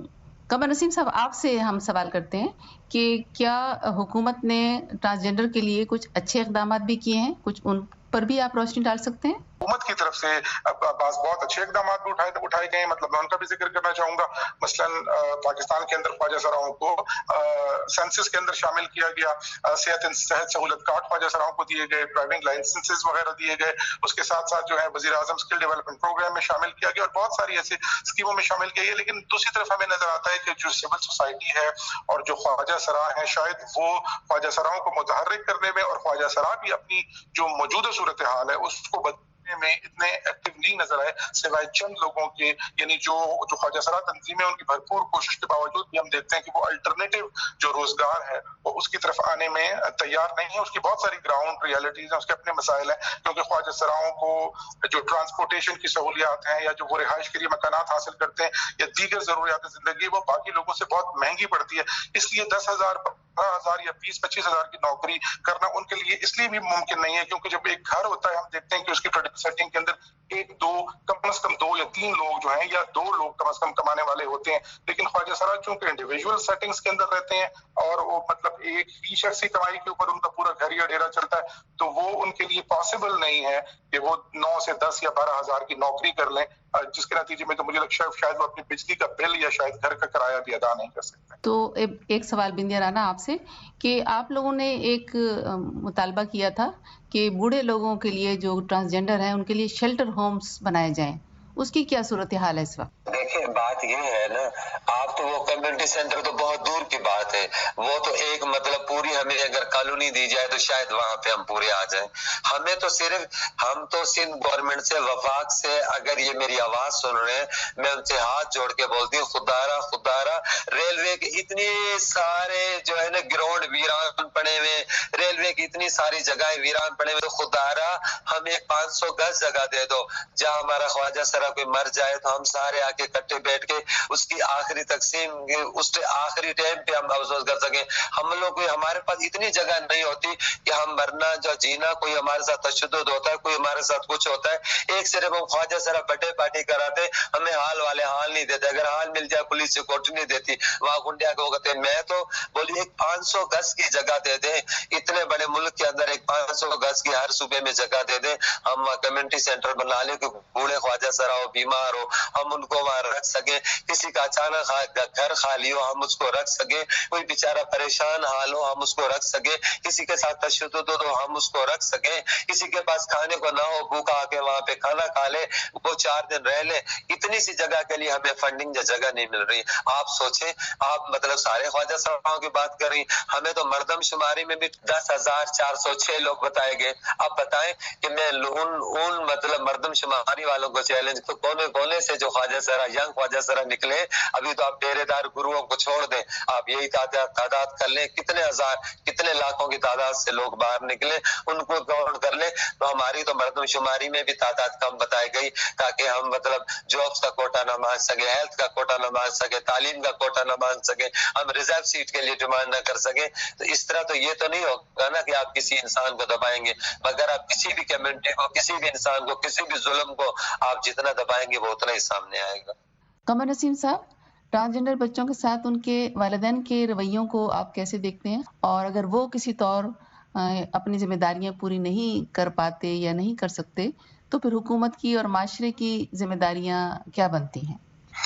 قمر نسیم صاحب، آپ سے ہم سوال کرتے ہیں کہ کیا حکومت نے ٹرانسجینڈر کے لیے کچھ اچھے اقدامات بھی کیے ہیں؟ کچھ ان پر بھی آپ روشنی ڈال سکتے ہیں؟ حکومت کی طرف سے بعض بہت اچھے اقدامات بھی اٹھائے اٹھائے گئے ہیں، مطلب میں ان کا بھی ذکر کرنا چاہوں گا. مثلاً پاکستان کے اندر خواجہ سراؤں کو سینسس کے اندر شامل کیا گیا، صحت صحت سہولت کارڈ خواجہ سراؤں کو دیے گئے، ڈرائیونگ لائسنسز وغیرہ دیے گئے. اس کے ساتھ ساتھ جو ہے وزیر اعظم اسکل ڈیولپمنٹ پروگرام میں شامل کیا گیا اور بہت ساری ایسی اسکیموں میں شامل کیا گیا. لیکن دوسری طرف ہمیں نظر آتا ہے کہ جو سول سوسائٹی ہے اور جو خواجہ سرا ہیں، شاید وہ خواجہ سراؤں کو متحرک کرنے میں اور خواجہ سرا بھی اپنی جو موجودہ صورتحال ہے اس کو بدلنے میں اتنے ایکٹیو نہیں نظر آئے، سوائے چند لوگوں کے. یعنی جو جو خواجہ سرا تنظیمیں ان کی بھرپور کوشش کے باوجود بھی ہم دیکھتے ہیں کہ وہ الٹرنیٹیو جو روزگار ہے وہ اس کی طرف آنے میں تیار نہیں ہے. اس کی بہت ساری گراؤنڈ ریالٹیز ہیں، اس کے اپنے مسائل ہیں، کیونکہ خواجہ سراؤں کو جو ٹرانسپورٹیشن کی سہولیات ہیں یا جو وہ رہائش کے لیے مکانات حاصل کرتے ہیں یا دیگر ضروریات زندگی، وہ باقی لوگوں سے بہت مہنگی پڑتی ہے. اس لیے دس ہزار پندرہ ہزار یا بیس پچیس ہزار کی نوکری کرنا ان کے لیے اس لیے بھی ممکن نہیں ہے کیونکہ جب ایک گھر ہوتا ہے ہم دیکھتے ہیں کہ اس کی سیٹنگ کے اندر ایک دو کم از کم دو یا تین لوگ جو ہیں یا دو لوگ کم از کم کمانے والے ہوتے ہیں. لیکن خواجہ سرا چونکہ انڈیویجول سیٹنگز کے اندر رہتے ہیں اور وہ مطلب ایک ہی شخصی کمائی کے اوپر ان کا پورا گھر یا ڈیرا چلتا ہے، تو وہ ان کے لیے پاسبل نہیں ہے کہ وہ نو سے دس یا بارہ ہزار کی نوکری کر لیں، جس کے نتیجے میں تو مجھے لگتا ہے شاید وہ اپنی بجلی کا بل یا شاید گھر کا کرایہ بھی ادا نہیں کر سکتے. تو ایک سوال بندیا رانا آپ سے کہ آپ لوگوں نے ایک مطالبہ کیا تھا کہ بوڑھے لوگوں کے لیے جو ٹرانسجینڈر ہیں ان کے لیے شیلٹر ہومز بنائے جائیں، اس کی کیا صورتحال ہے اس وقت؟ دیکھیں بات یہ ہے نا، آپ تو وہ کمیونٹی سینٹر تو بہت دور کی بات ہے، وہ تو ایک مطلب پوری ہمیں اگر کالونی دی جائے تو شاید وہاں پہ ہم پورے آ جائیں. ہمیں تو صرف ہم تو سندھ گورنمنٹ سے وفاق سے اگر یہ میری آواز سن رہے ہیں، میں ان سے ہاتھ جوڑ کے بولتی ہوں خدارا خدارا ریلوے کے اتنی سارے جو ہے نا گراؤنڈ ویران پڑے ہوئے، ریلوے کی اتنی ساری جگہیں ویران پڑے ہوئے، تو خدارا ہمیں پانچ سو گز جگہ دے دو، جہاں ہمارا خواجہ سرا کوئی مر جائے تو ہم سارے آ کے کٹے بیٹھ کے اس کی آخری تقسیم اس آخری ٹائم پہ ہم افسوس کر سکیں. ہم لوگ کوئی ہمارے پاس اتنی جگہ نہیں ہوتی کہ ہم مرنا جو جینا، کوئی ہمارے ساتھ تشدد ہوتا ہے، کوئی ہمارے ساتھ کچھ ہوتا ہے، ایک صرف ہم خواجہ سرا بٹے پارٹی کراتے، ہمیں حال والے حال نہیں دیتے. اگر حال مل جائے پولیس سے کوٹ نہیں دیتی، وہاں گنڈیا کو کہتے ہیں. میں تو بولی ایک پانچ سو گز کی جگہ دے دیں، اتنے بڑے ملک کے اندر ایک پانچ سو گز کی ہر صوبے میں جگہ دے دیں، ہم کمیونٹی سینٹر بنا لیں کہ بوڑھے خواجہ سرا ہو، بیمار ہو، ہم ان کو وہاں رکھ سکیں. کسی کا اچانک گھر خالی ہو ہم اس کو رکھ سکیں، کوئی بیچارہ پریشان حال ہو ہم اس کو رکھ سکیں، کسی کے ساتھ تشدد ہو تو ہم اس کو رکھ سکیں، کسی کے پاس کھانے کو نہ ہو بھوکا آ کے وہاں پہ کھانا کھا لے، وہ چار دن رہ لے. اتنی سی جگہ کے لیے ہمیں فنڈنگ یا جگہ نہیں مل رہی. آپ سوچیں، آپ مطلب سارے خواجہ سراؤں کی بات کر رہی، ہمیں تو مردم شماری میں بھی دس ہزار چار سو چھ لوگ بتائے گئے. آپ بتائیں کہ میں ان ان مطلب مردم شماری والوں کو چیلنج، تو کونے کونے سے جو خواجہ سرا ینگ خواجہ سرا نکلے، ابھی تو آپ ڈیرے دار گروؤں کو چھوڑ دیں، آپ یہی تعداد کر لیں کتنے ہزار کتنے لاکھوں کی تعداد سے لوگ باہر نکلے، ان کو کاؤنٹ کر لیں تو ہماری تو مردم شماری میں بھی تعداد کم بتائی گئی، تاکہ ہم مطلب جابس کا کوٹا نہ مانگ سکے، ہیلتھ کا کوٹا نہ مانگ سکے، تعلیم کا کوٹا نہ مانگ سکے، ہم ریزرو سیٹ کے لیے ڈیمانڈ نہ کر سکیں. تو اس طرح تو یہ تو نہیں ہوگا نا کہ آپ کسی انسان کو دبائیں گے، مگر آپ کسی بھی کمیونٹی کو، کسی بھی انسان کو، کسی بھی ظلم کو آپ جتنا دبائیں گے وہ اتنا ہی سامنے آئے گا. قمر نسیم صاحب، ٹرانسجینڈر بچوں کے ساتھ ان کے والدین کے رویوں کو آپ کیسے دیکھتے ہیں، اور اگر وہ کسی طور اپنی ذمہ داریاں پوری نہیں کر پاتے یا نہیں کر سکتے تو پھر حکومت کی اور معاشرے کی ذمہ داریاں کیا بنتی ہیں؟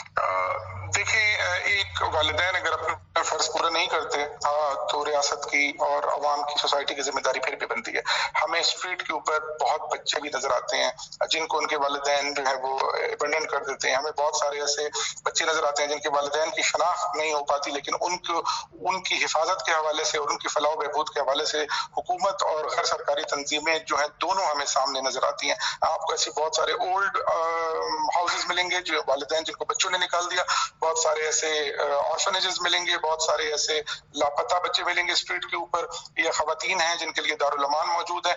دیکھیں، ایک والدین اگر اپنا فرض پورا نہیں کرتے تو ریاست کی اور عوام کی، سوسائٹی کی ذمہ داری پھر بھی بنتی ہے. ہمیں اسٹریٹ کے اوپر بہت بچے بھی نظر آتے ہیں جن کو ان کے والدین جو ہے وہ ابنڈن کر دیتے ہیں. ہمیں بہت سارے ایسے بچے نظر آتے ہیں جن کے والدین کی شناخت نہیں ہو پاتی، لیکن ان کو ان کی حفاظت کے حوالے سے اور ان کی فلاح و بہبود کے حوالے سے حکومت اور غیر سرکاری تنظیمیں جو ہیں دونوں ہمیں سامنے نظر آتی ہیں. آپ کو ایسے بہت سارے اولڈ ہاؤسز ملیں گے جو والدین جن کو بچوں نے نکال دیا، بہت سارے ایسے آرفنیجز ملیں گے، بہت سارے ایسے لاپتہ بچے ملیں گے اسٹریٹ کے اوپر، یا خواتین ہیں جن کے لیے دارالمان موجود ہیں.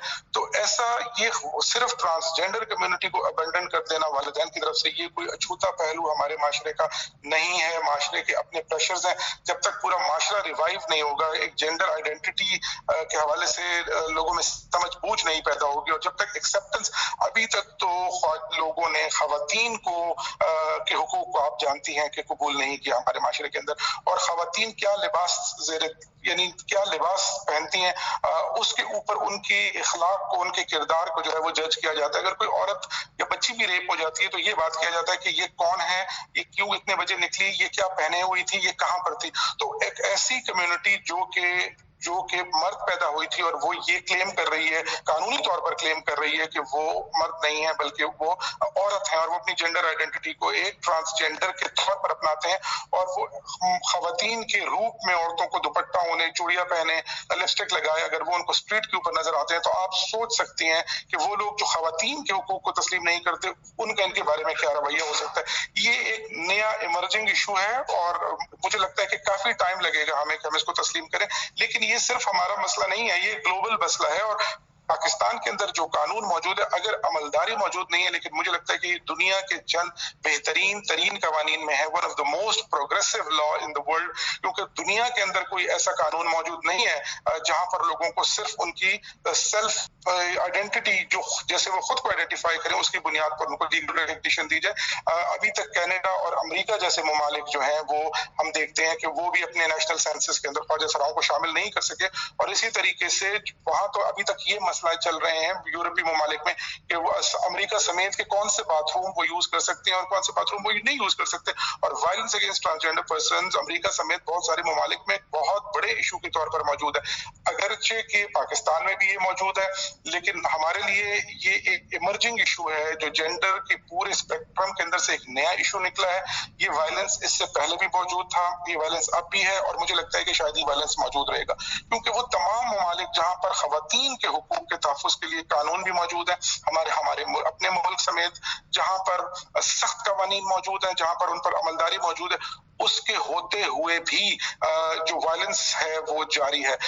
تو ایسا یہ صرف ٹرانسجینڈر کمیونٹی کو ابنڈن کر دینا والدین کی طرف سے یہ کوئی اچھوتا پہلو ہمارے معاشرے کا نہیں ہے. معاشرے کے اپنے پریشرز ہیں. جب تک پورا معاشرہ ریوائیو نہیں ہوگا, ایک جینڈر آئیڈینٹی کے حوالے سے لوگوں میں سمجھ بوجھ نہیں پیدا ہوگی, اور جب تک ایکسیپٹنس, ابھی تک تو لوگوں نے خواتین کو کے حقوق کو آپ جانتی ہیں کہ قبول نہیں کیا ہمارے معاشرے کے اندر, اور خواتین کیا لباس زیر یعنی کیا لباس پہنتی ہیں اس کے اوپر ان کی اخلاق کو, ان کے کردار کو جو ہے وہ جج کیا جاتا ہے. اگر کوئی عورت یا بچی بھی ریپ ہو جاتی ہے تو یہ بات کیا جاتا ہے کہ یہ کون ہے, یہ کیوں اتنے بجے نکلی, یہ کیا پہنے ہوئی تھی, یہ کہاں پر تھی. تو ایک ایسی کمیونٹی جو کہ جو کہ مرد پیدا ہوئی تھی اور وہ یہ کلیم کر رہی ہے, قانونی طور پر کلیم کر رہی ہے کہ وہ مرد نہیں ہے بلکہ وہ عورت ہے, اور وہ اپنی جینڈر آئیڈینٹی کو ایک ٹرانسجینڈر کے طور پر اپناتے ہیں, اور وہ خواتین کے روپ میں عورتوں کو دوپٹہ ہونے, چوڑیاں پہنے, لپسٹک لگائے, اگر وہ ان کو اسٹریٹ کے اوپر نظر آتے ہیں تو آپ سوچ سکتی ہیں کہ وہ لوگ جو خواتین کے حقوق کو تسلیم نہیں کرتے ان کا ان کے بارے میں کیا رویہ ہو سکتا ہے. یہ ایک نیا ایمرجنگ ایشو ہے, اور مجھے لگتا ہے کہ کافی ٹائم لگے گا ہمیں کہ ہم اس کو تسلیم کریں, لیکن یہ صرف ہمارا مسئلہ نہیں ہے, یہ گلوبل مسئلہ ہے. اور پاکستان کے اندر جو قانون موجود ہے اگر عملداری موجود نہیں ہے, لیکن مجھے لگتا ہے کہ یہ دنیا کے چند بہترین ترین قوانین میں ہے, one of the most progressive law in the world, کیونکہ دنیا کے اندر کوئی ایسا قانون موجود نہیں ہے جہاں پر لوگوں کو صرف ان کی سیلف آئیڈینٹی جو جیسے وہ خود کو آئیڈینٹیفائی کریں اس کی بنیاد پر ان کو لیگل ریکگنیشن دی جائے. ابھی تک کینیڈا اور امریکہ جیسے ممالک جو ہیں وہ ہم دیکھتے ہیں کہ وہ بھی اپنے نیشنل سینسس کے اندر خواجہ سراؤں کو شامل نہیں کر سکے, اور اسی طریقے سے وہاں تو ابھی تک یہ مسئلہ چل رہے ہیں یورپی ممالک میں کہ وہ امریکہ سمیت کے کون سے باتھ روم وہ یوز کر سکتے ہیں اور کون سے باتھ روم وہ نہیں یوز کر سکتے. اور وائلنس اگینسٹ ٹرانسجینڈر پرسنز امریکہ سمیت بہت سارے ممالک میں بہت بڑے ایشو کے طور پر موجود ہے, اگرچہ کہ پاکستان میں بھی یہ موجود ہے, لیکن ہمارے لیے یہ ایک ایمرجنگ ایشو ہے جو جینڈر کے پورے اسپیکٹرم کے اندر سے ایک نیا ایشو نکلا ہے. یہ وائلنس اس سے پہلے بھی موجود تھا, یہ وائلنس اب بھی ہے, اور مجھے لگتا ہے کہ شاید یہ وائلنس موجود رہے گا, کیونکہ وہ تمام ممالک جہاں پر خواتین کے حقوق کے تحفظ کے لیے قانون بھی موجود ہے, ہمارے ہمارے اپنے ملک سمیت جہاں پر سخت قوانین موجود ہیں, جہاں پر ان پر عملداری موجود ہے, اس کے ہوتے ہوئے بھی جو وائلنس ہے وہ جاری ہے.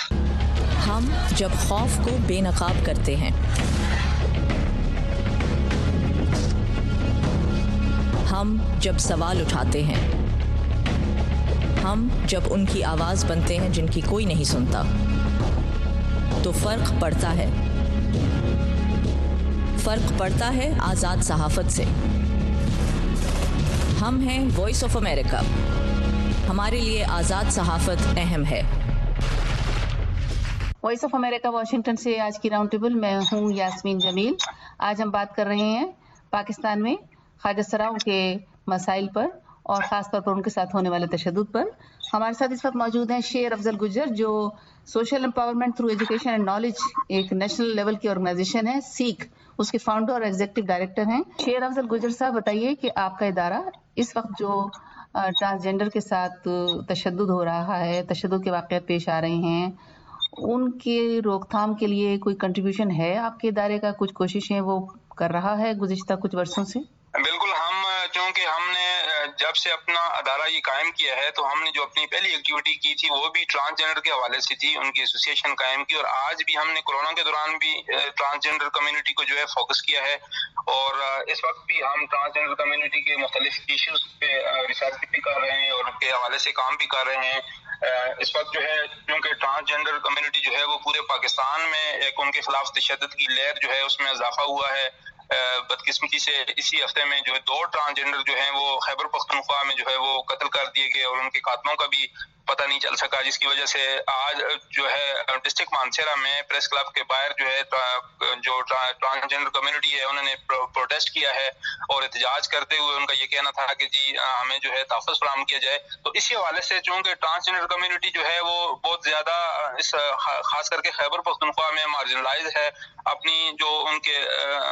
ہم جب خوف کو بے نقاب کرتے ہیں, ہم جب سوال اٹھاتے ہیں, ہم جب ان کی آواز بنتے ہیں جن کی کوئی نہیں سنتا, تو فرق پڑتا ہے فرق پڑتا ہے آزاد صحافت سے. ہم ہیں وائس آف امریکہ, ہمارے لیے آزاد صحافت اہم ہے. وائس آف امریکہ واشنگٹن سے آج کی راؤنڈ ٹیبل, میں ہوں یاسمین جمیل. آج ہم بات کر رہے ہیں پاکستان میں خواجہ سراؤں کے مسائل پر, اور خاص طور پر ان کے ساتھ ہونے والے تشدد پر. ہمارے ساتھ اس وقت موجود ہیں شیر افضل گجر, جو social empowerment through education and knowledge ایک نیشنل لیول کی آرگنائزیشن ہے, سیک, اس کے فاؤنڈر اور ایگزیکٹو ڈائریکٹر ہیں. شیر افضل گجر صاحب, بتائیے کہ آپ کا ادارہ اس وقت جو ٹرانسجینڈر کے ساتھ تشدد ہو رہا ہے, تشدد کے واقعات پیش آ رہے ہیں, ان کی روک تھام کے لیے کوئی کنٹریبیوشن ہے آپ کے ادارے کا, کچھ کوششیں وہ کر رہا ہے گزشتہ کچھ برسوں سے؟ بالکل, ہم چونکہ ہم نے جب سے اپنا ادارہ یہ قائم کیا ہے تو ہم نے جو اپنی پہلی ایکٹیویٹی کی تھی وہ بھی ٹرانسجینڈر کے حوالے سے تھی, ان کی ایسوسیشن قائم کی, اور آج بھی ہم نے کورونا کے دوران بھی ٹرانسجینڈر کمیونٹی کو جو ہے فوکس کیا ہے, اور اس وقت بھی ہم ٹرانسجینڈر کمیونٹی کے مختلف ایشوز پہ ریسرچ بھی کر رہے ہیں اور ان کے حوالے سے کام بھی کر رہے ہیں. اس وقت جو ہے کیونکہ ٹرانسجینڈر کمیونٹی جو ہے وہ پورے پاکستان میں ایک ان کے خلاف تشدد کی لہر جو ہے اس میں اضافہ ہوا ہے. بدقسمتی سے اسی ہفتے میں جو ہے دو ٹرانسجینڈر جو ہیں وہ خیبر پختونخوا میں جو ہے وہ قتل کر دیے گئے, اور ان کے خاتموں کا بھی پتہ نہیں چل سکا, جس کی وجہ سے آج جو ہے ڈسٹرکٹ مانسیرا میں پریس کلب کے باہر جو ہے جو ٹرانسجینڈر کمیونٹی ہے انہوں نے پروٹیسٹ کیا ہے, اور احتجاج کرتے ہوئے ان کا یہ کہنا تھا کہ جی ہمیں جو ہے تحفظ فراہم کیا جائے. تو اسی حوالے سے چونکہ ٹرانسجینڈر کمیونٹی جو ہے وہ بہت زیادہ اس خاص کر کے خیبر پختونخوا میں مارجنلائز ہے, اپنی جو ان کے گھر ہے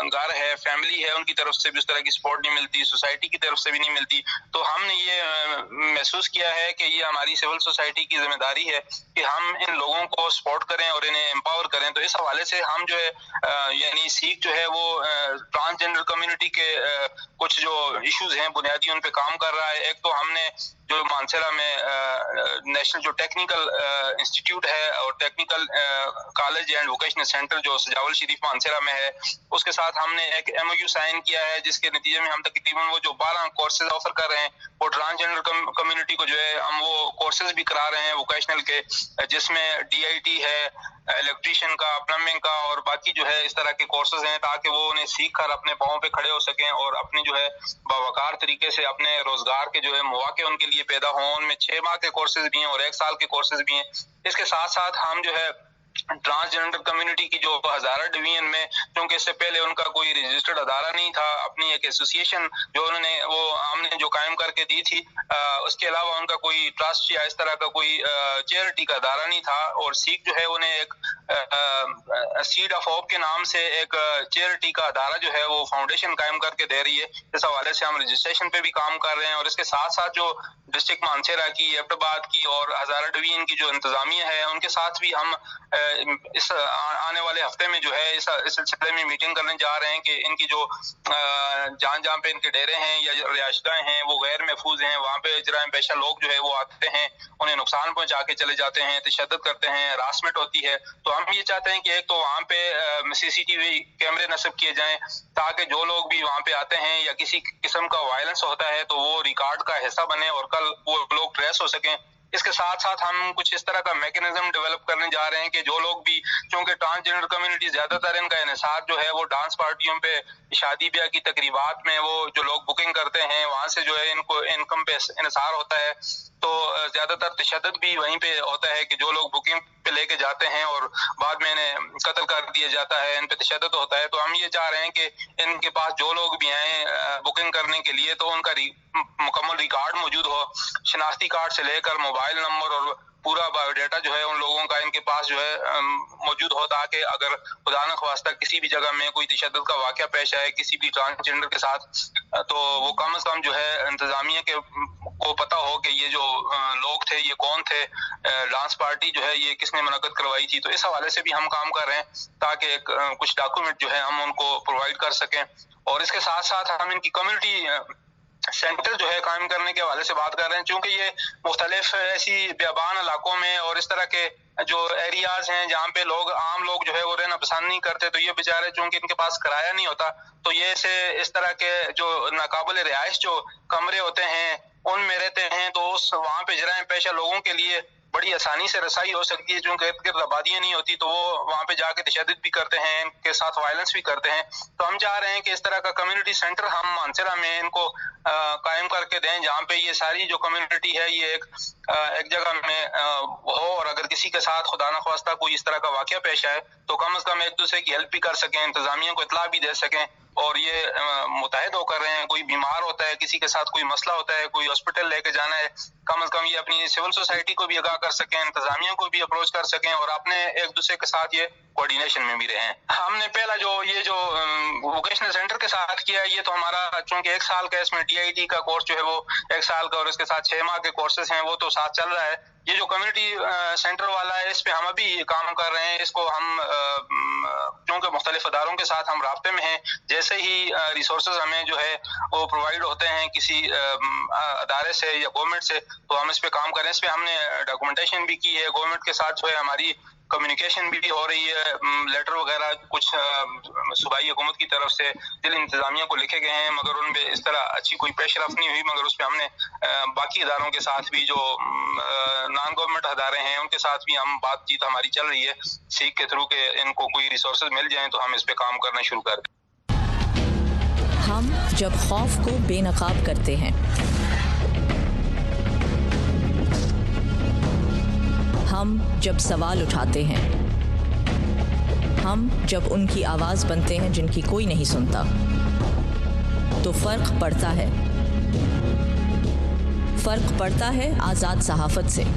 ہے, فیملی ہے, ان کی طرف سے بھی اس طرح کی سپورٹ نہیں ملتی, سوسائٹی کی طرف سے بھی نہیں ملتی. تو ہم نے یہ محسوس کیا ہے کہ یہ ہماری سول سوسائٹی کی ذمہ داری ہے کہ ہم ان لوگوں کو سپورٹ کریں اور انہیں امپاور کریں. تو اس حوالے سے ہم جو ہے یعنی سیکھ جو ہے وہ ٹرانسجینڈر کمیونٹی کے کچھ جو ایشوز ہیں بنیادی ان پہ کام کر رہا ہے. ایک تو ہم نے جو مانسہرہ میں نیشنل جو ٹیکنیکل انسٹیٹیوٹ ہے اور technical college and vocational centre جو سجاول شریف مانسہرہ میں ہے, اس کے ساتھ ہم نے ایک ایم او یو سائن کیا ہے, جس کے نتیجے میں ہم تقریباً وہ جو بارہ کورسز آفر کر رہے ہیں وہ ٹرانسجینڈر کمیونٹی کو جو ہے ہم وہ کورسز بھی کرا رہے ہیں ووکیشنل کے, جس میں ڈی آئی ٹی ہے, الیکٹریشین کا, پلمبنگ کا اور باقی جو ہے اس طرح کے کورسز ہیں, تاکہ وہ انہیں سیکھ کر اپنے پاؤں پہ کھڑے ہو سکیں اور اپنی جو ہے باوقار طریقے سے اپنے روزگار کے جو ہے مواقع ان کے لیے پیدا ہوں. ان میں چھ ماہ کے کورسز بھی ہیں اور ایک سال کے کورسز بھی ہیں. اس کے ساتھ ساتھ ہم جو ہے ٹرانسجینڈر کمیونٹی کی جو ہزارہ ڈویژن میں, کیونکہ اس سے پہلے ان کا کوئی رجسٹرڈ ادارہ نہیں تھا, اپنی ایک ایسوسیشن جو انہوں نے وہ ہم نے جو قائم کر کے دی تھی, اس کے علاوہ ان کا کوئی ٹرسٹ یا اس طرح کا کوئی چیریٹی کا ادارہ نہیں تھا. اور سیکھ جو ہے انہیں ایک سیڈ آف ہوپ کے نام سے ایک چیریٹی کا ادارہ جو ہے وہ فاؤنڈیشن قائم کر کے دے رہی ہے. اس حوالے سے ہم رجسٹریشن پہ بھی کام کر رہے ہیں. اور اس کے ساتھ ساتھ جو ڈسٹرکٹ مانسہرہ کی, ایبٹ آباد کی اور ہزارہ ڈویژن کی جو انتظامیہ ہے, ان کے ساتھ بھی ہم اس آنے والے ہفتے میں جو ہے اس سلسلے میں میٹنگ کرنے جا رہے ہیں کہ ان کی جو جہاں جہاں پہ ان کے ڈیرے ہیں یا رہائش گاہیں ہیں وہ غیر محفوظ ہیں, وہاں پہ جرائم پیشہ لوگ جو ہے وہ آتے ہیں, انہیں نقصان پہنچا کے چلے جاتے ہیں, تشدد کرتے ہیں, ہراسمنٹ ہوتی ہے. تو ہم یہ چاہتے ہیں کہ ایک تو وہاں پہ سی سی ٹی وی کیمرے نصب کیے جائیں, تاکہ جو لوگ بھی وہاں پہ آتے ہیں یا کسی قسم کا وائلنس ہوتا ہے تو وہ ریکارڈ کا حصہ بنے اور کل وہ لوگ ٹریس ہو سکیں. اس کے ساتھ ساتھ ہم کچھ اس طرح کا میکنزم ڈیولپ کرنے جا رہے ہیں کہ جو لوگ بھی, چونکہ ٹرانسجینڈر کمیونٹی زیادہ تر ان کا انحصار جو ہے وہ ڈانس پارٹیوں پہ, شادی بیاہ کی تقریبات میں وہ جو لوگ بکنگ کرتے ہیں وہاں سے جو ہے ان کو انکم پہ انحصار ہوتا ہے. تو زیادہ تر تشدد بھی وہیں پہ ہوتا ہے کہ جو لوگ بکنگ پہ لے کے جاتے ہیں اور بعد میں انہیں قتل کر دیا جاتا ہے, ان پہ تشدد ہوتا ہے. تو ہم یہ چاہ رہے ہیں کہ ان کے پاس جو لوگ بھی آئیں بکنگ کرنے کے لیے تو ان کا مکمل ریکارڈ موجود ہو, شناختی کارڈ سے لے کر موبائل نمبر اور پورا بایو ڈیٹا جو ہے ان لوگوں کا ان کے پاس جو ہے موجود ہو, تاکہ اگر خدا نخواستہ کسی بھی جگہ میں کوئی تشدد کا واقعہ پیش آئے کسی بھی ٹرانسجینڈر کے ساتھ, تو وہ کم از کم جو ہے انتظامیہ کے کو پتہ ہو کہ یہ جو لوگ تھے یہ کون تھے, ڈانس پارٹی جو ہے یہ کس نے منعقد کروائی تھی. تو اس حوالے سے بھی ہم کام کر رہے ہیں تاکہ کچھ ڈاکومنٹ جو ہے ہم ان کو پرووائڈ کر سکیں. اور اس کے ساتھ ساتھ ہم ان کی کمیونٹی سینٹر جو ہے قائم کرنے کے حوالے سے بات کر رہے ہیں, چونکہ یہ مختلف ایسی بیابان علاقوں میں اور اس طرح کے جو ایریاز ہیں جہاں پہ لوگ عام لوگ جو ہے وہ رہنا پسند نہیں کرتے, تو یہ بیچارے چونکہ ان کے پاس کرایہ نہیں ہوتا تو یہ سے اس طرح کے جو ناقابل رہائش جو کمرے ہوتے ہیں ان میں رہتے ہیں. تو اس وہاں پہ جرائم پیشہ لوگوں کے لیے بڑی آسانی سے رسائی ہو سکتی ہے, چونکہ ارد گرد آبادیاں نہیں ہوتی تو وہ وہاں پہ جا کے تشدد بھی کرتے ہیں, ان کے ساتھ وائلنس بھی کرتے ہیں. تو ہم چاہ رہے ہیں کہ اس طرح کا کمیونٹی سینٹر ہم مانسہرہ میں ان کو قائم کر کے دیں, جہاں پہ یہ ساری جو کمیونٹی ہے یہ ایک ایک جگہ میں ہو, اور اگر کسی کے ساتھ خدا نخواستہ کوئی اس طرح کا واقعہ پیش آئے تو کم از کم ایک دوسرے کی ہیلپ بھی کر سکیں, انتظامیہ کو اطلاع بھی دے سکیں. اور یہ متحد ہو کر رہے ہیں, کوئی بیمار ہوتا ہے, کسی کے ساتھ کوئی مسئلہ ہوتا ہے, کوئی ہاسپٹل لے کے جانا ہے, کم از کم یہ اپنی سول سوسائٹی کو بھی آگاہ کر سکیں, انتظامیہ کو بھی اپروچ کر سکیں اور اپنے ایک دوسرے کے ساتھ یہ کوآرڈینیشن میں بھی رہیں. ہم نے پہلا جو یہ جو ووکیشنل سینٹر کے ساتھ کیا یہ تو ہمارا چونکہ ایک سال کا اس میں ڈی آئی ٹی کا کورس جو ہے وہ ایک سال کا اور اس کے ساتھ چھ ماہ کے کورسز ہیں وہ تو ساتھ چل رہا ہے. یہ جو کمیونٹی سینٹر والا ہے اس پہ ہم ابھی کام کر رہے ہیں. اس کو ہم چونکہ مختلف اداروں کے ساتھ ہم رابطے میں ہیں, جیسے ہی ریسورسز ہمیں جو ہے وہ پرووائڈ ہوتے ہیں کسی ادارے سے یا گورنمنٹ سے تو ہم اس پہ کام کریں. اس پہ ہم نے ڈاکومنٹیشن بھی کی ہے, گورنمنٹ کے ساتھ جو ہے ہماری کمیونیکیشن بھی ہو رہی ہے, لیٹر وغیرہ کچھ صوبائی حکومت کی طرف سے دل انتظامیہ کو لکھے گئے ہیں, مگر ان پہ اس طرح اچھی کوئی پیش رفت نہیں ہوئی. مگر اس پہ ہم نے باقی اداروں کے ساتھ بھی جو نان گورنمنٹ ادارے ہیں ان کے ساتھ بھی ہم بات چیت ہماری چل رہی ہے سیکھ کے تھرو کہ ان کو کوئی ریسورسز مل جائیں تو ہم اس پہ کام کرنا شروع کر دیں. ہم جب خوف کو بے نقاب کرتے ہیں, ہم جب سوال اٹھاتے ہیں, ہم جب ان کی آواز بنتے ہیں جن کی کوئی نہیں سنتا, تو فرق پڑتا ہے. فرق پڑتا ہے آزاد صحافت سے.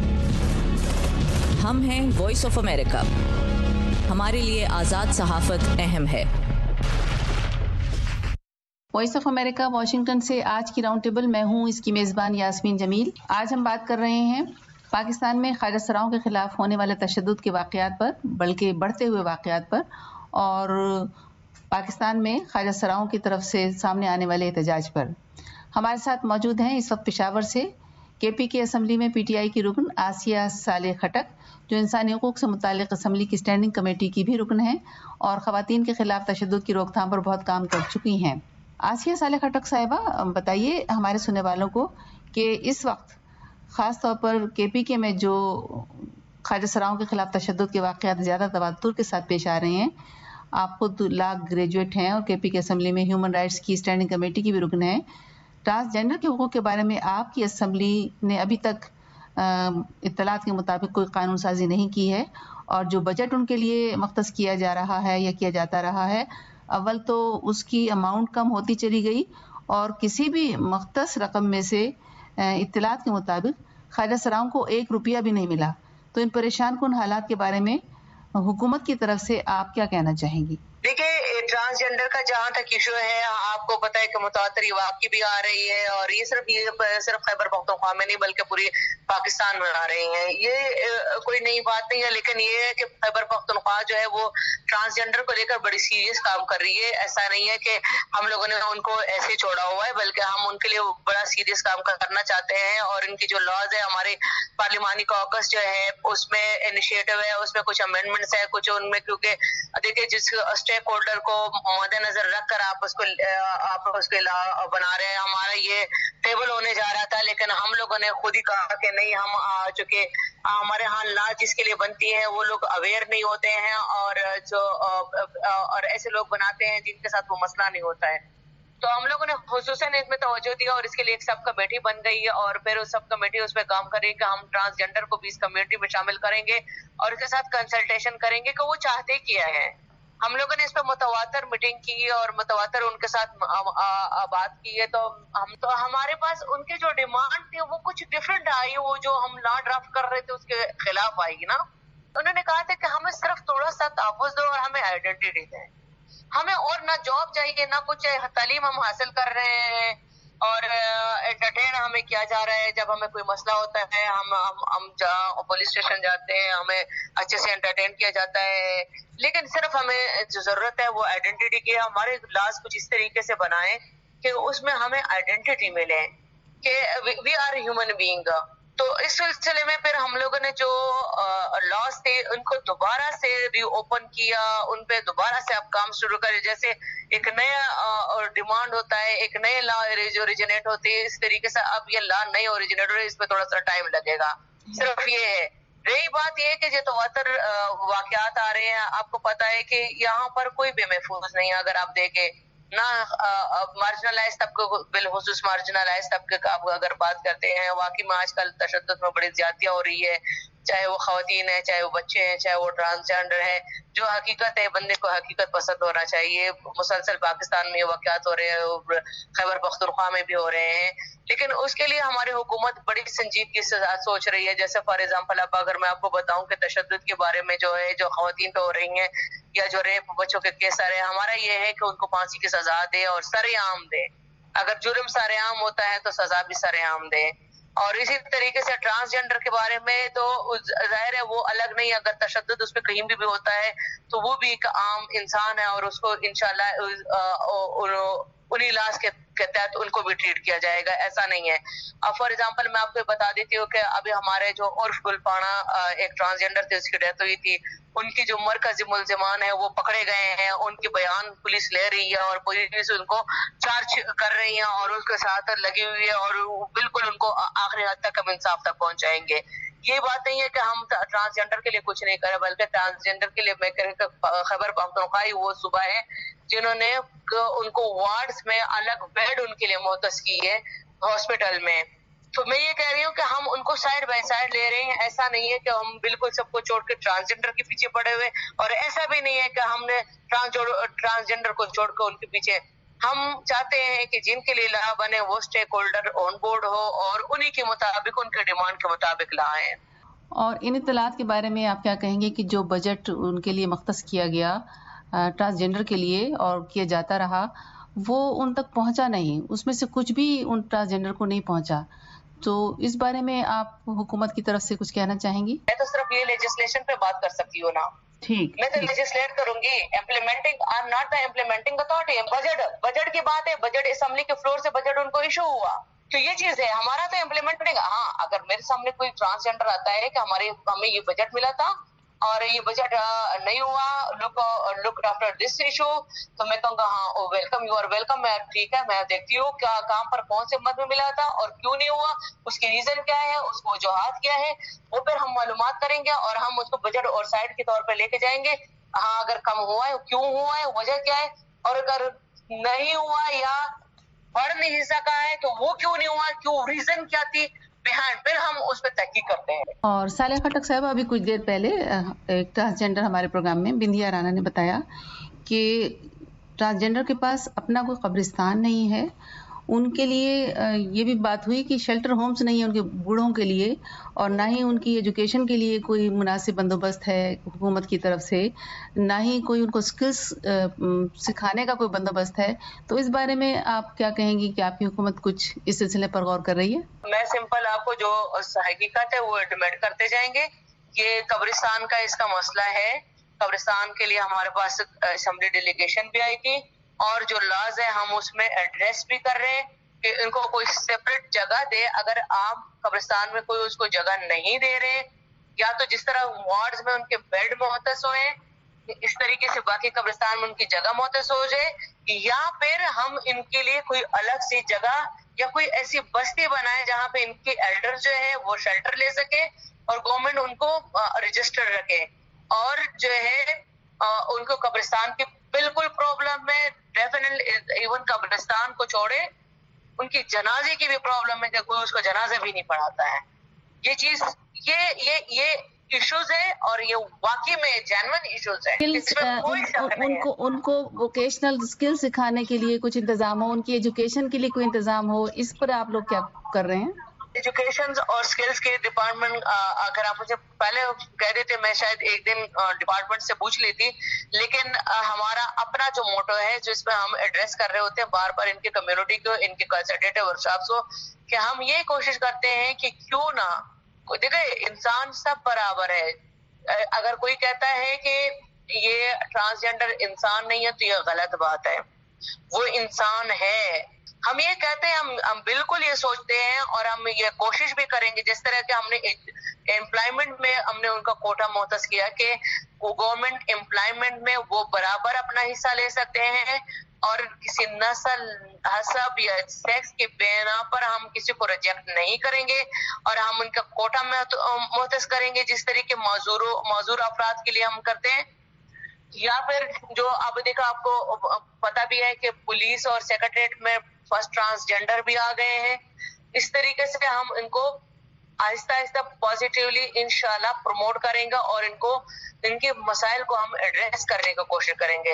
ہم ہیں وائس آف امریکہ. ہمارے لیے آزاد صحافت اہم ہے. वॉइस ऑफ अमेरिका वाशिंगटन से आज की राउंड टेबल, मैं हूं इसकी मेज़बान यास्मीन जमील। आज हम बात कर रहे हैं पाकिस्तान में ख्वाजा सराओं के ख़िलाफ़ होने वाले तशद्दुद के वाक़यात पर, बल्कि बढ़ते हुए वाक़यात पर, और पाकिस्तान में ख्वाजा सराओं की तरफ से सामने आने वाले एहतजाज पर। हमारे साथ मौजूद हैं इस वक्त पेशावर से के पी के असम्बली में पी टी आई की रुकन आसिया साले खटक, जो इंसानी हकूक़ से मुताल्लिक़ असम्बली की स्टैंडिंग कमेटी की भी रुकन हैं और ख़वातीन के ख़िलाफ़ तशद्दुद की रोकथाम पर बहुत काम कर चुकी हैं। आसिया साले खटक साहिबा, बताइए हमारे सुनने वालों को कि इस वक्त ख़ास तौर पर के पी के में जो ख्वाजा सराओं के ख़िलाफ़ तशद्दुद के वाक़यात ज़्यादा तवातुर के साथ पेश आ रहे हैं, आप खुद लॉ ग्रेजुएट हैं और के पी के असम्बली में ह्यूमन राइट्स की स्टैंडिंग कमेटी की भी रुकन हैं। ट्रांसजेंडर के हुकूक़ के बारे में आपकी असम्बली ने अभी तक इत्तलात के मुताबिक कोई कानून साजी नहीं की है, और जो बजट उनके लिए मख्तस किया जा रहा है या किया जाता रहा है, अव्वल तो उसकी अमाउंट कम होती चली गई और किसी भी मख्तस रकम में से इत्तलात के मुताबिक ख्वाजा सराओं को एक रुपया भी नहीं मिला। तो इन परेशान कुन हालात के बारे में हुकूमत की तरफ से आप क्या कहना चाहेंगी? देखिए, ट्रांसजेंडर का जहाँ तक इशू है, आपको पता है कि मुतातरी वाक़ई भी आ रही है, और ये सिर्फ ये सिर्फ खैबर पख्तूनख्वा में नहीं बल्कि पूरी पाकिस्तान में आ रही हैं। ये कोई नई बात नहीं है, लेकिन ये है कि खैबर पख्तूनख्वा जो है वो ट्रांसजेंडर को लेकर बड़ी सीरियस काम कर रही है। ऐसा नहीं है कि हम लोगों ने उनको ऐसे छोड़ा हुआ है, बल्कि हम उनके लिए बड़ा सीरियस काम करना चाहते हैं। और इनकी जो लॉज है, हमारे पार्लिमानी कॉकस जो है उसमें इनिशिएटिव है, उसमें कुछ अमेंडमेंट्स है कुछ उनमें, क्योंकि देखिए जिस स्टेक होल्डर को मद्देनजर रखकर आप उसको आप उसके ला बना रहे हैं, हमारा ये टेबल होने जा रहा था, लेकिन हम लोगों ने खुद ही कहा कि नहीं, हम आ चुके, हमारे यहाँ लॉ जिसके लिए बनती है वो लोग अवेयर नहीं होते हैं, और जो और ऐसे लोग बनाते हैं जिनके साथ वो मसला नहीं होता है। तो हम लोगों ने खुसूसन इसमें तवज्जो दिया और इसके लिए एक सब कमेटी बन गई है, और फिर उस सब कमेटी उस पर काम करेगी। हम ट्रांसजेंडर को भी इस कमेटी में शामिल करेंगे और उसके साथ कंसल्टेशन करेंगे कि वो चाहते क्या है। हम लोगों ने इस पर मुतवातर मीटिंग की और मुतवातर उनके साथ बात की है, तो हम तो हमारे पास उनके जो डिमांड थी वो कुछ डिफरेंट आई। वो जो हम लॉ ड्राफ्ट कर रहे थे उसके खिलाफ आई ना। उन्होंने कहा था कि हमें सिर्फ थोड़ा सा तहफ़्फ़ुज़ दो और हमें आइडेंटिटी दें, हमें और ना जॉब चाहिए ना कुछ, तालीम हम हासिल कर रहे हैं और एंटरटेन हमें किया जा रहा है। जब हमें कोई मसला होता है, हम हम हम जहाँ पुलिस स्टेशन जाते हैं, हमें अच्छे से एंटरटेन किया जाता है, लेकिन सिर्फ हमें जो जरूरत है वो आइडेंटिटी की है। हमारे लॉज कुछ इस तरीके से बनाए कि उसमें हमें आइडेंटिटी मिले कि वी आर ह्यूमन बीइंग। तो इस सिलसिले में फिर हम लोगों ने जो लॉज थे उनको दोबारा से रीओपन किया, उन पे दोबारा से अब काम शुरू करे। जैसे एक नया डिमांड होता है, एक नए लॉ ओरिजिनेट होते हैं, इस तरीके से अब ये लॉ नए ओरिजिनेट हो रहे हैं, इस पे थोड़ा सा टाइम लगेगा। सिर्फ ये है। रही बात ये कि जो तवातर वाकयात आ रहे हैं, आपको पता है कि यहाँ पर कोई बेमहफूज नहीं है। अगर आप देखें ना, मार्जिनलाइज तबके को, बिलखुसूस मार्जिनलाइज तबके का आप अगर बात करते हैं, वाकई में आजकल तशद्दुद में बड़ी ज्यादतियां हो रही है, चाहे वो खवातीन है, चाहे वो बच्चे हैं, चाहे वो ट्रांसजेंडर है। जो हकीकत है, बंदे को हकीकत पसंद होना चाहिए। मुसलसल पाकिस्तान में वाकयात हो रहे हैं, खैबर पख्तूनख्वा में भी हो रहे हैं, लेकिन उसके लिए हमारी हुकूमत बड़ी संजीदगी से सोच रही है। जैसे फॉर एग्जाम्पल अब अगर मैं आपको बताऊं कि तशद्दुद के बारे में जो है, जो खवातीन पे हो रही हैं, या जो रेप बच्चों के केस आ रहे हैं, हमारा ये है कि उनको फांसी की सजा दे और सरेआम दे। अगर जुर्म सरेआम होता है तो सजा भी सरेआम दे। और इसी तरीके से ट्रांसजेंडर के बारे में तो जाहिर है वो अलग नहीं, अगर तशद्दुद उस पर कहीं भी, भी होता है तो वो भी एक आम इंसान है और उसको इंशाल्लाह उन्हीं लाश के तहत उनको भी ट्रीट किया जाएगा। ऐसा नहीं है। अब फॉर एग्जांपल मैं आपको बता देती हूँ कि अभी हमारे जो उर्फ गुलपाना एक ट्रांसजेंडर थे, उसकी डेथ हुई थी। उनकी जो मरकजी मुल्जिमान है वो पकड़े गए हैं, उनके बयान पुलिस ले रही है और पुलिस उनको चार्ज कर रही है और उसके साथ लगी हुई है, और बिल्कुल उनको आखिरी हद तक हम इंसाफ तक पहुंचाएंगे। ये बात नहीं है कि हम ट्रांसजेंडर के लिए कुछ नहीं करें, बल्कि ट्रांसजेंडर के लिए मैं खैबर पख्तूनख्वा ही वो सूबा है जिन्होंने उनको वार्ड्स में अलग बेड उनके लिए मुहतस की है हॉस्पिटल में। तो मैं ये कह रही हूँ कि हम उनको साइड बाय साइड ले रहे हैं। ऐसा नहीं है कि हम बिल्कुल सबको छोड़ के ट्रांसजेंडर के पीछे पड़े हुए, और ऐसा भी नहीं है कि हमने ट्रांसजेंडर को छोड़ के उनके पीछे। हम चाहते हैं कि जिनके लिए ला बने वो स्टेक होल्डर ऑन बोर्ड हो और उन्हीं के मुताबिक, उनके डिमांड के मुताबिक ला आए। और इन इत्तलात के बारे में आप क्या कहेंगे कि जो बजट उनके लिए मख्तस किया गया ट्रांसजेंडर के लिए और किया जाता रहा, वो उन तक पहुंचा नहीं, उसमें से कुछ भी उन ट्रांसजेंडर को नहीं पहुंचा। तो इस बारे में आप हुकूमत की तरफ से कुछ कहना चाहेंगी? मैं तो सिर्फ ये लेजिस्लेशन पे बात कर सकती हूँ ना। ठीक, मैं तो लेजिस्लेट करूंगी, implementing, I am not the implementing authority. Budget budget की बात है, बजट असेंबली के फ्लोर से बजट उनको इशू हुआ, तो ये चीज है, हमारा तो इम्प्लीमेंटिंग। हाँ, अगर मेरे सामने कोई ट्रांसजेंडर आता है कि हमारे हमें ये बजट मिला था और ये बजट नहीं हुआ, look look after this issue, तो मैं कहूँगा हाँ वेलकम, यू आर वेलकम। मैं ठीक है, मैं देखती हूँ क्या काम पर कौन से मद में मिला था और क्यों नहीं हुआ, उसकी रीजन क्या है, उसको वजूहात क्या है, वो फिर हम मालूमात करेंगे और हम उसको बजट और साइड के तौर पर लेके जाएंगे। हाँ, अगर कम हुआ है, क्यों हुआ है, वजह क्या है, और अगर नहीं हुआ या बढ़ नहीं सका है तो वो क्यों नहीं हुआ, क्यों, रीजन क्या थी बिहाइंड, फिर हम उस पर तहकीक करते हैं। और सालिया खटक साहब, अभी कुछ देर पहले एक ट्रांसजेंडर हमारे प्रोग्राम में बिंदिया राणा ने बताया कि ट्रांसजेंडर के पास अपना कोई कब्रिस्तान नहीं है। उनके लिए ये भी बात हुई कि शेल्टर होम्स नहीं है उनके बूढ़ों के लिए, और ना ही उनकी एजुकेशन के लिए कोई मुनासिब बंदोबस्त है हुकूमत की तरफ से, ना ही कोई उनको स्किल्स सिखाने का कोई बंदोबस्त है। तो इस बारे में आप क्या कहेंगी कि आपकी हुकूमत कुछ इस सिलसिले पर गौर कर रही है? मैं सिंपल आपको जो हकीकत है वो एडमिट करते जाएंगे। ये कब्रिस्तान का इसका मसला है, कब्रिस्तान के लिए हमारे पास असेंबली डेलीगेशन भी आई थी और जो लॉज है हम उसमें एड्रेस भी कर रहे हैं कि इनको कोई सेपरेट जगह दे। अगर आप कब्रिस्तान में कोई उसको जगह नहीं दे रहे, या तो जिस तरह वार्ड्स में उनके बेड मुहतस हुए इस तरीके से बाकी कब्रिस्तान में उनकी जगह मुहतस हो जाए, या फिर हम इनके लिए कोई अलग सी जगह या कोई ऐसी बस्ती बनाए जहाँ पे इनके एल्डर जो है वो शेल्टर ले सके और गवर्नमेंट उनको रजिस्टर रखे। और जो है उनको कब्रिस्तान की बिल्कुल प्रॉब्लम है, डेफिनेटली इवन कब्रिस्तान को छोड़े उनकी जनाजे की भी प्रॉब्लम है कि कोई उसको जनाजा भी नहीं पढ़ाता है। ये चीज ये ये ये इश्यूज है और ये वाकई में जेन्युइन इश्यूज है। uh, उन, उन, उनको उनको वोकेशनल स्किल सिखाने के लिए कुछ इंतजाम हो, उनकी एजुकेशन के लिए कोई इंतजाम हो, इस पर आप लोग क्या कर रहे हैं? एजुकेशन और स्किल्स के डिपार्टमेंट, अगर आप मुझे पहले कह देते मैं शायद एक दिन डिपार्टमेंट से पूछ लेती, लेकिन हमारा अपना जो मोटो है जो इसमें हम एड्रेस कर रहे होते हैं बार बार इनकी कम्युनिटी को, इनके कंसल्टेटिव वर्कशॉप्स को, कि हम ये कोशिश करते हैं कि क्यों ना, देखिए इंसान सब बराबर है। अगर कोई कहता है कि ये ट्रांसजेंडर इंसान नहीं है तो ये गलत बात है, वो इंसान है। हम ये कहते हैं, हम हम बिल्कुल ये सोचते हैं और हम ये कोशिश भी करेंगे, जिस तरह के हमने एम्प्लॉयमेंट में हमने उनका कोटा मुहतस किया कि वो गवर्नमेंट एम्प्लॉयमेंट में वो बराबर अपना हिस्सा ले सकते हैं और किसी नस्ल, हसब या सेक्स के बिना पर हम किसी को रिजेक्ट नहीं करेंगे और हम उनका कोटा में मुहतस करेंगे जिस तरीके मौजूरों मौजूर अफराद के लिए हम करते हैं। या फिर जो अब देखा आपको पता भी है कि पुलिस और सेक्रेटरीट में फर्स्ट ट्रांसजेंडर भी आ गए हैं। इस तरीके से हम इनको आहिस्ता आहिस्ता पॉजिटिवली इंशाल्लाह प्रमोट करेंगे और इनको इनके मसाइल को हम एड्रेस करने की कोशिश करेंगे।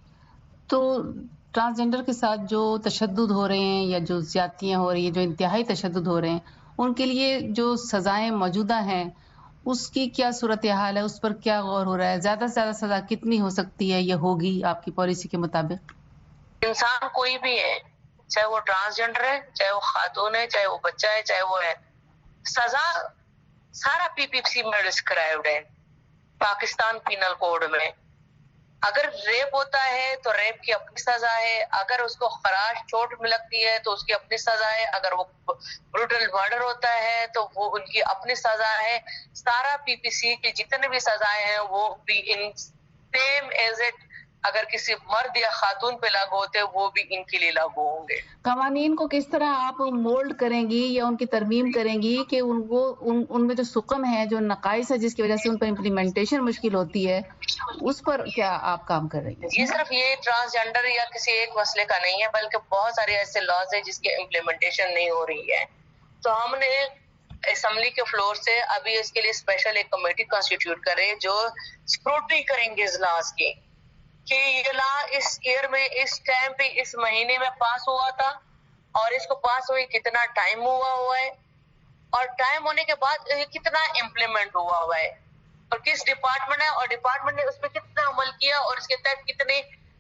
तो ट्रांसजेंडर के साथ जो तशद्दुद हो रहे हैं या जो ज्यादतियां हो रही हैं, जो इंतहाई तशद्दुद हो रहे हैं, उनके लिए जो सजाएं मौजूदा हैं उसकी क्या सूरत हाल है, उस पर क्या गौर हो रहा है? ज्यादा से ज्यादा सजा कितनी हो सकती है या होगी आपकी पॉलिसी के मुताबिक? इंसान कोई भी है, चाहे वो ट्रांसजेंडर है, चाहे वो खातून है, चाहे वो बच्चा है, चाहे वो है, सजा सारा पीपीसी में डिस्क्राइब्ड है पाकिस्तान पिनल कोड में। अगर रेप होता है तो रेप की अपनी सजा है, अगर उसको खराश चोट में लगती है तो उसकी अपनी सजा है, अगर वो ब्रूटल मर्डर होता है तो वो उनकी अपनी सजा है। सारा पीपीसी की जितने भी सजाएं हैं वो भी इन सेम एज इट अगर किसी मर्द या खातून पे लागू होते वो भी इनके लिए लागू होंगे। कवानीन को किस तरह आप मोल्ड करेंगी या उनकी तरमीम करेंगी कि उनको उन उनमें जो सुकम है, जो नकाइस है जिसकी वजह से उन पर इम्प्लीमेंटेशन मुश्किल होती है, उस पर क्या आप काम कर रही हैं? ये सिर्फ ये ट्रांसजेंडर या किसी एक मसले का नहीं है, बल्कि बहुत सारे ऐसे लॉज है जिसकी इम्प्लीमेंटेशन नहीं हो रही है। तो हमने असेंबली के फ्लोर से अभी इसके लिए स्पेशल एक कमेटी कॉन्स्टिट्यूट करे जो स्क्रूटनी करेंगे इस लॉज की कि ये लॉ इस ईयर में इस टाइम पे इस महीने में पास हुआ था और इसको पास हुए कितना टाइम हुआ हुआ है और टाइम होने के बाद कितना इम्प्लीमेंट हुआ हुआ है और किस डिपार्टमेंट है और डिपार्टमेंट ने उस पर कितना अमल किया और इसके तहत कितने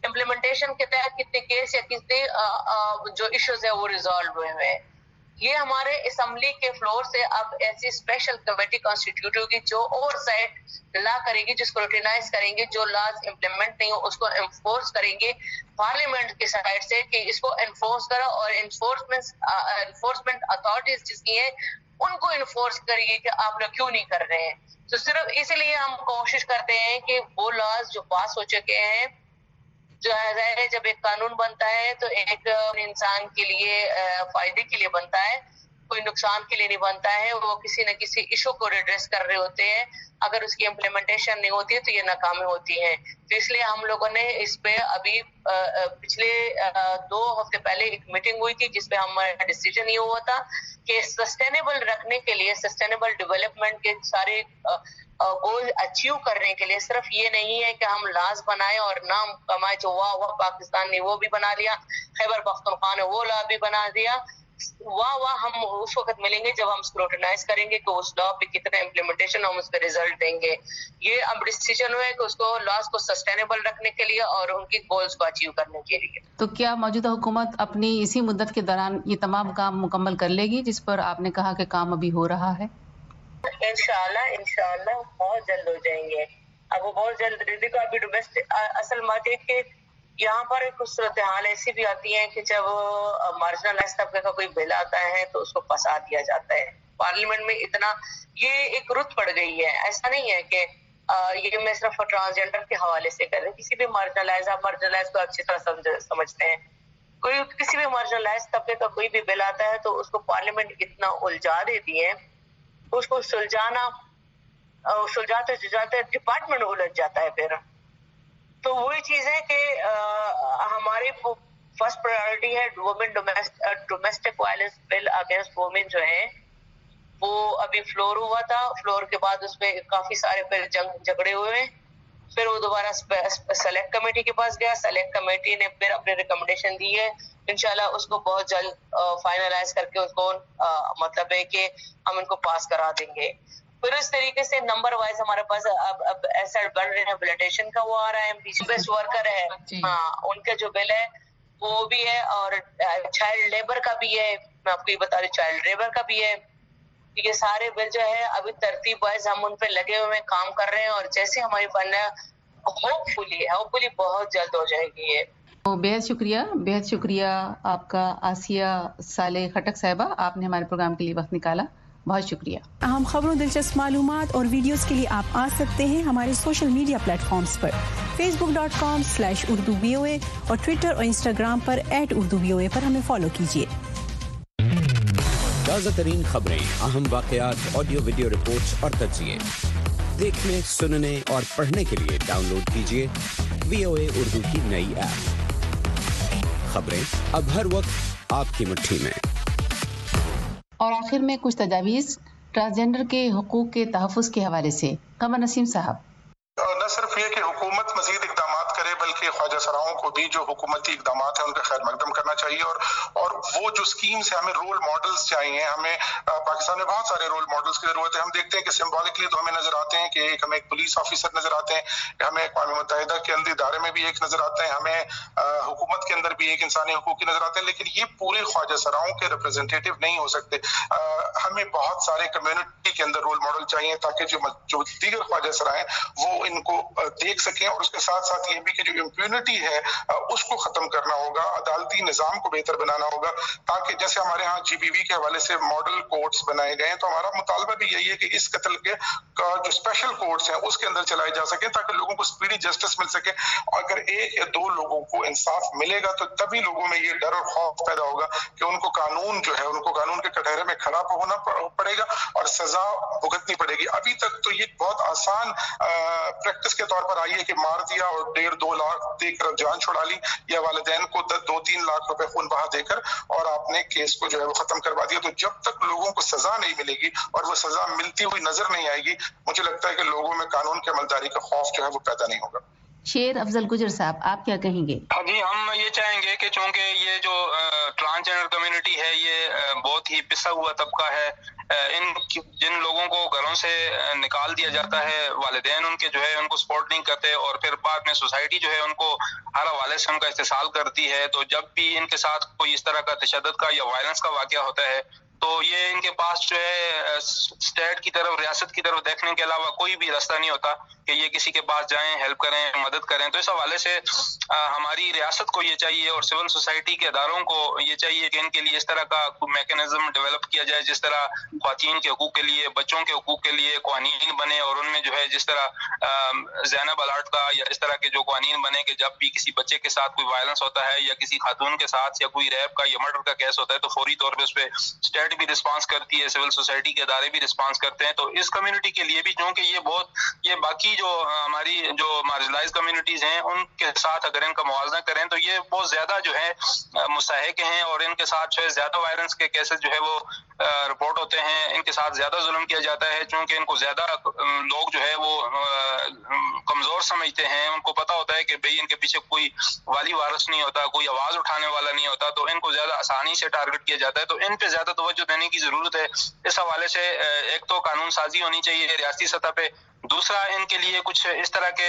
इम्प्लीमेंटेशन के तहत कितने केस या कितने जो इश्यूज है वो रिजॉल्व हुए हैं। ये हमारे असेंबली के फ्लोर से अब ऐसी स्पेशल कमेटी कॉन्स्टिट्यूट होगी जो ओवरसाइट ला करेगी, जो स्क्रूटिनाइज करेंगे, जो लॉज इम्प्लीमेंट नहीं हो उसको एनफोर्स करेंगे पार्लियामेंट की साइड से कि इसको एनफोर्स करो, और एनफोर्समेंट एनफोर्समेंट अथॉरिटीज जिसकी है उनको इन्फोर्स करिए कि आप लोग क्यों नहीं कर रहे हैं। तो सिर्फ इसलिए हम कोशिश करते हैं कि वो लॉज जो पास हो चुके हैं, जो है जब एक कानून बनता है तो एक इंसान के लिए फायदे के लिए बनता है, कोई नुकसान के लिए नहीं बनता है। वो किसी न किसी इशू को रिड्रेस कर रहे होते हैं, अगर उसकी इम्प्लीमेंटेशन नहीं होती है तो ये नाकामी होती है। तो इसलिए हम लोगों ने इस पे अभी पिछले दो हफ्ते पहले एक मीटिंग हुई थी जिसपे हमारा डिसीजन ये हुआ था कि सस्टेनेबल रखने के लिए, सस्टेनेबल डेवलपमेंट के सारे गोल अचीव करने के लिए सिर्फ ये नहीं है कि हम लाज बनाए और नाम कमाए, जो वाह वाह पाकिस्तान ने वो भी बना लिया, खैबर पख्तूनख्वा ने वो लॉ भी बना दिया, वाह वाह हम उस वक्त मिलेंगे जब हम स्क्रूटिनाइज करेंगे कि उस लॉ पे कितना इम्प्लीमेंटेशन हम उस पर रिजल्ट देंगे। ये अब डिसीजन हुआ है कि उसको लॉज को सस्टेनेबल रखने के लिए और उनकी गोल्स को अचीव करने के लिए। तो क्या मौजूदा हुकूमत अपनी इसी मुद्दत के दौरान ये तमाम काम मुकम्मल कर लेगी जिस पर आपने कहा कि काम अभी हो रहा है? इंशाल्लाह इंशाल्लाह बहुत जल्द हो जाएंगे। अब वो बहुत जल्द देखो, अभी डोमेस्टिक असल बात है कि यहाँ पर कुछ सूरत हाल ऐसी भी आती है कि जब मार्जिनलाइज तबके का कोई बिल आता है तो उसको फंसा दिया जाता है पार्लियामेंट में। इतना ये एक रुत पड़ गई है, ऐसा नहीं है कि ये मैं सिर्फ ट्रांसजेंडर के हवाले से कर रही हूँ। किसी भी मार्जिनलाइज, आप मार्जिनलाइज को अच्छी तरह समझ समझते हैं, कोई किसी भी मार्जिनलाइज तबके का कोई भी बिल आता है तो उसको पार्लियामेंट इतना उलझा देती है, उसको सुलझाना सुलझाते सुलझाते डिपार्टमेंट उलझ जाता है। फिर तो वही चीज है कि हमारी फर्स्ट प्रायोरिटी है women domestic violence bill against women जो है वो अभी फ्लोर हुआ था। फ्लोर के बाद उसमें काफी सारे फिर जंग झगड़े हुए, फिर वो दोबारा सेलेक्ट कमेटी के पास गया, सेलेक्ट कमेटी ने फिर अपने रिकमेंडेशन दी है। इंशाल्लाह उसको बहुत जल्द फाइनलाइज करके उसको आ, मतलब है कि हम इनको पास करा देंगे। फिर इस तरीके से नंबर वाइज हमारे पास अब अब ऐसा बन रिहेबिलिटेशन का वो आ रहा है, बेस्ट वर्कर है, हाँ उनका जो बिल है वो भी है, और चाइल्ड लेबर का भी है, मैं आपको ये बता रही चाइल्ड लेबर का भी है। ये सारे बिल जो है अभी तरतीब वाइज हम उन पे लगे हुए काम कर रहे हैं, और जैसे हमारी फंड होपफुली होपफुली बहुत जल्द हो जाएगी ये। तो बेहद शुक्रिया, बेहद शुक्रिया आपका आसिया साले खटक साहिबा, आपने हमारे प्रोग्राम के लिए वक्त निकाला, बहुत शुक्रिया। अहम खबरों, दिलचस्प मालूमात और वीडियोस के लिए आप आ सकते हैं हमारे सोशल मीडिया प्लेटफॉर्म्स पर Facebook dot com slash Urdu V O A और ट्विटर और इंस्टाग्राम पर at Urdu V O A पर हमें फॉलो कीजिए। ताज़ा तरीन खबरें, अहम वाक़यात, ऑडियो वीडियो रिपोर्ट्स और तज्ज़िये देखने, सुनने और पढ़ने के लिए डाउनलोड कीजिए वी ओ ए उर्दू की नई ऐप। खबरें अब हर वक्त आपकी मुट्ठी में। और आखिर में कुछ तजावीज़ ट्रांसजेंडर के हुकूक के तहफ़्फ़ुज़ के हवाले से। कमर नसीम साहब। न सिर्फ ये कि हुकूमत मजीद इकदाम करे बल्कि ख्वाजा सराओं को भी जो हुकूमती इकदाम है उनका खैर मकदम करना चाहिए, और और वो जो स्कीम्स है हमें रोल मॉडल्स चाहिए। हमें पाकिस्तान में बहुत सारे रोल मॉडल्स की जरूरत है। हम देखते हैं कि सिम्बॉलिकली तो हमें नजर आते हैं कि एक हमें एक पुलिस ऑफिसर नजर आते हैं, हमें अक़वाम मुत्तहिदा के अंदर इदारे में भी एक नजर आता है, हमें हुकूमत के अंदर भी एक इंसानी हुकूक की नजर आते हैं, लेकिन ये पूरे ख्वाजा सराओं के रिप्रेजेंटेटिव नहीं हो सकते। हमें बहुत सारे कम्युनिटी के अंदर रोल मॉडल चाहिए ताकि जो जो दीगर ख्वाजा सराएं वो इनको देख सकें, और उसके साथ साथ ये भी कि जो इम्प्यूनिटी है उसको खत्म करना होगा, अदालती निजाम को बेहतर बनाना होगा, ताकि जैसे हमारे यहाँ जीबीवी के हवाले से मॉडल कोर्ट्स बनाए गए हैं, तो हमारा मुतालबा भी यही है कि इस कत्ल के का जो स्पेशल कोर्ट्स हैं उसके अंदर चलाए जा सके ताकि लोगों को स्पीडी जस्टिस मिल सके। अगर एक या दो लोगों को इंसाफ मिलेगा तो तभी लोगों में ये डर और खौफ पैदा होगा कि उनको कानून जो है उनको कानून के कटहरे में खड़ा होना पड़ेगा और सजा भुगतनी पड़ेगी। अभी तक तो ये बहुत आसान प्रैक्टिस के तौर पर आई है कि मार दिया और डेढ़ दो लाख देकर जान छुड़ा ली, या वालिदैन को दो तीन लाख रुपए खून बहा देकर और आपने केस को जो है वो खत्म करवा दिया। तो जब तक लोगों को सजा नहीं मिलेगी और वो सजा मिलती हुई नजर नहीं आएगी, मुझे लगता है कि लोगों में कानून की अमलदारी का खौफ जो है वो पैदा नहीं होगा। शेर अफजल गुजर साहब, आप क्या कहेंगे? हाँ जी, हम ये चाहेंगे कि चूंकि ये जो ट्रांसजेंडर कम्युनिटी है ये बहुत ही पिसा हुआ तबका है, इन जिन लोगों को घरों से निकाल दिया जाता है, वालिदैन उनके जो है उनको सपोर्ट नहीं करते और फिर बाद में सोसाइटी जो है उनको हर हवाले से उनका इस्तेसाल करती है, तो जब भी इनके साथ कोई इस तरह का तशद्दुद का या वायलेंस का वाकया होता है तो ये इनके पास जो है स्टेट की तरफ, रियासत की तरफ देखने के अलावा कोई भी रास्ता नहीं होता कि ये किसी के पास जाएं, हेल्प करें, मदद करें। तो इस हवाले से आ, हमारी रियासत को ये चाहिए और सिविल सोसाइटी के अदारों को ये चाहिए कि इनके लिए इस तरह का मैकेनिज्म डेवलप किया जाए जिस तरह ख्वातीन के हकूक के लिए, बच्चों के हकूक के लिए कानून बने और उनमें जो है जिस तरह ज़ैनब अलर्ट का या इस तरह के जो कानून बने कि जब भी किसी बच्चे के साथ कोई वायलेंस होता है या किसी खातून के साथ या कोई रेप का या मर्डर का केस होता है तो फौरी तौर पर उस पर स्टेट भी रिस्पांस करती है, सिविल सोसाइटी के अदारे भी रिस्पांस करते हैं। तो इस कम्युनिटी के लिए भी, क्योंकि ये बहुत ये बाकी जो हमारी जो मार्जिनलाइज कम्युनिटीज हैं उनके साथ अगर इनका मुआवजा करें तो ये बहुत ज्यादा जो है मुस्तहिक हैं और इनके साथ जो है ज्यादा वायलेंस के केसेस जो है वो रिपोर्ट होते हैं, इनके साथ ज्यादा जुल्म किया जाता है क्योंकि इनको ज्यादा लोग जो है वो कमजोर समझते हैं। उनको पता होता है कि भाई इनके पीछे कोई वाली वारिस नहीं होता, कोई आवाज उठाने वाला नहीं होता, तो इनको ज्यादा आसानी से टारगेट किया जाता है। तो इन पे ज्यादा तवज्जो देने की जरूरत है। इस हवाले से एक तो कानून साजी होनी चाहिए रियासती सतह पे, दूसरा इनके लिए कुछ इस तरह के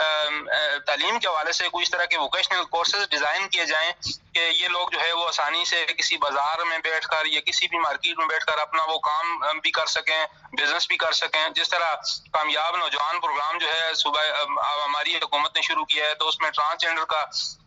तालीम के हवाले से कोई इस तरह के वोकेशनल कोर्सेज डिजाइन किए जाएं कि ये लोग जो है वो आसानी से किसी बाजार में बैठकर या किसी भी मार्केट में बैठकर अपना वो काम भी कर सकें, बिजनेस भी कर सकें। जिस तरह कामयाब नौजवान प्रोग्राम जो है सुबह हमारी हुकूमत ने शुरू किया है तो उसमें ट्रांसजेंडर का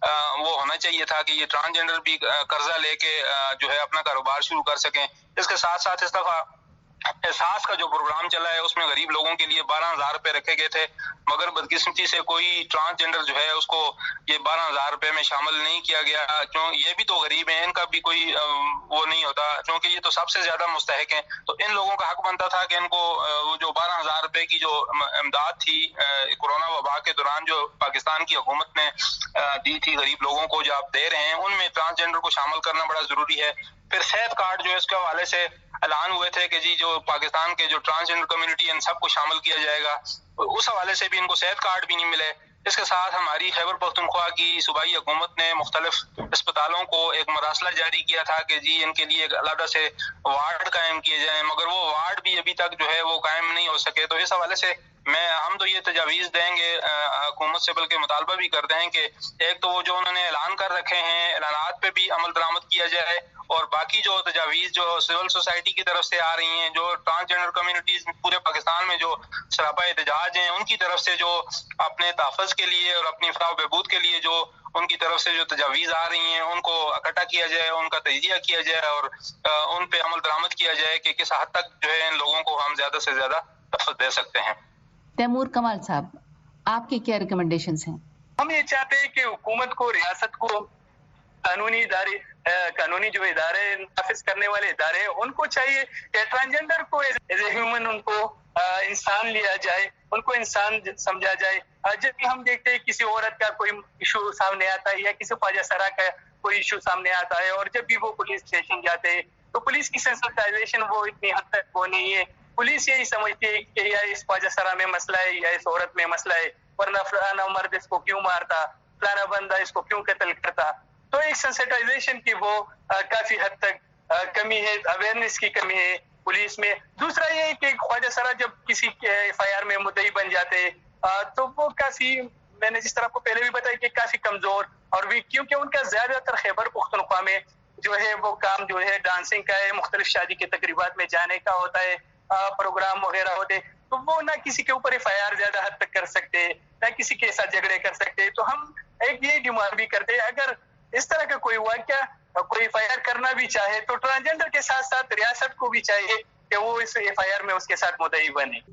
वो होना चाहिए था कि ये ट्रांसजेंडर भी कर्जा लेके जो है अपना कारोबार शुरू कर सकें। इसके साथ साथ इस दफा एहसास का जो प्रोग्राम चला है उसमें गरीब लोगों के लिए बारह हजार रुपए रखे गए थे, मगर बदकिस्मती से कोई ट्रांसजेंडर जो है उसको ये बारह हजार रुपए में शामिल नहीं किया गया। क्यों? ये भी तो गरीब हैं, इनका भी कोई वो नहीं होता क्योंकि ये तो सबसे ज्यादा मुस्तहिक हैं। तो इन लोगों का हक बनता था कि इनको वो जो बारह हजार रुपए की जो इमदाद थी कोरोना वबा के दौरान जो पाकिस्तान की हुकूमत ने दी थी गरीब लोगों को जो आप दे रहे हैं, उनमें ट्रांसजेंडर को शामिल करना बड़ा जरूरी है। फिर सेहत कार्ड जो है इसके हवाले से ऐलान हुए थे कि जी जो पाकिस्तान के जो ट्रांसजेंडर कम्युनिटी है इन सबको शामिल किया जाएगा, उस हवाले से भी इनको सेहत कार्ड भी नहीं मिले। इसके साथ हमारी खैबर पख्तूनख्वा की सूबाई हुकूमत ने मुख्तलिफ अस्पतालों को एक मरासला जारी किया था कि जी इनके लिए एक अलग से वार्ड कायम किए जाएं, मगर वो वार्ड भी अभी तक जो है वो कायम नहीं हो सके। तो इस हवाले से मैं हम तो ये तजावीज़ देंगे हुकूमत से, बल्कि मुतालबा भी करते हैं कि एक तो वो जो उन्होंने ऐलान कर रखे हैं ऐलानात पे भी अमल दरामद किया जाए और बाकी जो तजावीज़ जो सिविल सोसाइटी की तरफ से आ रही हैं, जो ट्रांसजेंडर कम्युनिटीज़ पूरे पाकिस्तान में जो सरापा एहतजाज हैं उनकी तरफ से जो अपने तहफ़्फ़ुज़ के लिए और अपनी फलाह बहबूद के लिए जो उनकी तरफ से जो तजावीज़ आ रही हैं उनको इकट्ठा किया जाए, उनका तजिया किया जाए और उन पे अमल दरामद किया जाए कि किस हद तक जो है इन लोगों को हम ज्यादा से ज्यादा तहफ़्फ़ुज़ दे सकते हैं। तैमूर कमाल साहब, आपके क्या रिकमेंडेशंस हैं? हम ये चाहते हैं कि हुकूमत को, रियासत को कानूनी इदारे, कानूनी जो इदारे नाफिज करने वाले इदारे उनको चाहिए कि ट्रांसजेंडर को एज ए ह्यूमन उनको इंसान लिया जाए, उनको इंसान समझा जाए। जब भी हम देखते हैं किसी औरत का कोई इशू सामने आता है या किसी ख्वाजा सरा का कोई इशू सामने आता है और जब भी वो पुलिस स्टेशन जाते हैं तो पुलिस की सेंसिटाइजेशन वो इतनी हद तक वो नहीं है। पुलिस यही समझती है कि या इस ख्वाजा सरा में मसला है या इस औरत में मसला है, वरना फलाना मर्द इसको क्यों मारता, फलाना बंदा इसको क्यों कत्ल करता। तो एक सेंसिटाइजेशन की वो आ, काफी हद तक आ, कमी है, अवेयरनेस की कमी है पुलिस में। दूसरा ये है कि ख्वाजा सरा जब किसी एफ आई आर में मुद्दई बन जाते आ, तो वो काफी, मैंने जिस तरह आपको पहले भी बताया कि काफी कमजोर और वीक, क्योंकि उनका ज्यादातर खैबर पुख्तनख्वा में जो है वो काम जो है डांसिंग का है, मुख्तलिफ शादी के तकरीबात में जाने का होता है, प्रोग्राम वगैरह होते, तो वो ना किसी के ऊपर एफ आई आर ज्यादा हद तक कर सकते, ना किसी के साथ झगड़े कर सकते। तो हम एक ये डिमांड भी करते हैं, अगर इस तरह का कोई वाक़या कोई एफ आई आर करना भी चाहे तो ट्रांसजेंडर के साथ साथ रियासत को भी चाहिए कि वो इस एफ आई आर में उसके साथ मुद्दई बने।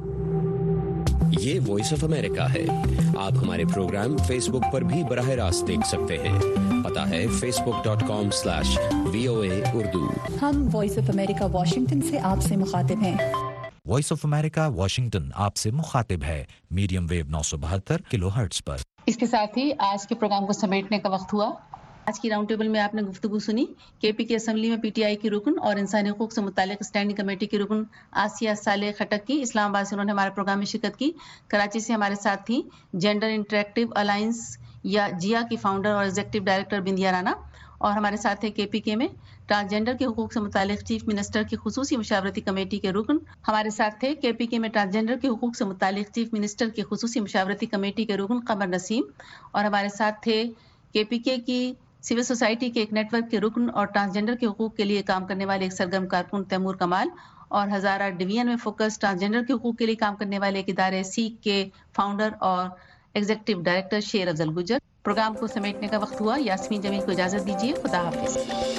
ये वॉइस ऑफ अमेरिका है। आप हमारे प्रोग्राम फेसबुक पर भी बराह रास्त देख सकते हैं। पता है Facebook dot com slash V O A Urdu. हम वॉइस ऑफ अमेरिका वाशिंगटन से आपसे मुखातिब हैं। वॉइस ऑफ अमेरिका वाशिंगटन आपसे मुखातिब है मीडियम वेव नौ सौ बहत्तर किलो हर्ट्ज पर। इसके साथ ही आज के प्रोग्राम को समेटने का वक्त हुआ। آج کی راؤنڈ ٹیبل میں آپ نے گفتگو سنی کے پی کے اسمبلی میں پی ٹی آئی کی رکن اور انسانی حقوق سے متعلق اسٹینڈنگ کمیٹی کی رکن آسیہ صالح خٹک کی. اسلام آباد سے انہوں نے ہمارے پروگرام میں شرکت کی. کراچی سے ہمارے ساتھ تھیں جینڈر انٹریکٹیو الائنس یا جیا کی فاؤنڈر اور ایگزیکٹو ڈائریکٹر بندیا رانا, اور ہمارے ساتھ تھے کے پی کے میں ٹرانسجینڈر کے حقوق سے متعلق چیف منسٹر کی خصوصی مشاورتی کمیٹی کے رکن. ہمارے ساتھ تھے کے پی کے میں ٹرانسجینڈر کے حقوق سے متعلق چیف منسٹر کی خصوصی مشاورتی کمیٹی کے رکن قمر نسیم, اور ہمارے ساتھ تھے کے پی کے کی سول سوسائٹی کے ایک نیٹ ورک کے رکن اور ٹرانسجینڈر کے حقوق کے لیے کام کرنے والے ایک سرگرم کارکن تیمور کمال, اور ہزارہ ڈویژن میں فوکس ٹرانسجینڈر کے حقوق کے لیے کام کرنے والے ایک ادارے سیک کے فاؤنڈر اور ایگزیکٹو ڈائریکٹر شیر افضل گجر. پروگرام کو سمیٹنے کا وقت ہوا. یاسمین جمیل کو اجازت دیجیے. خدا حافظ.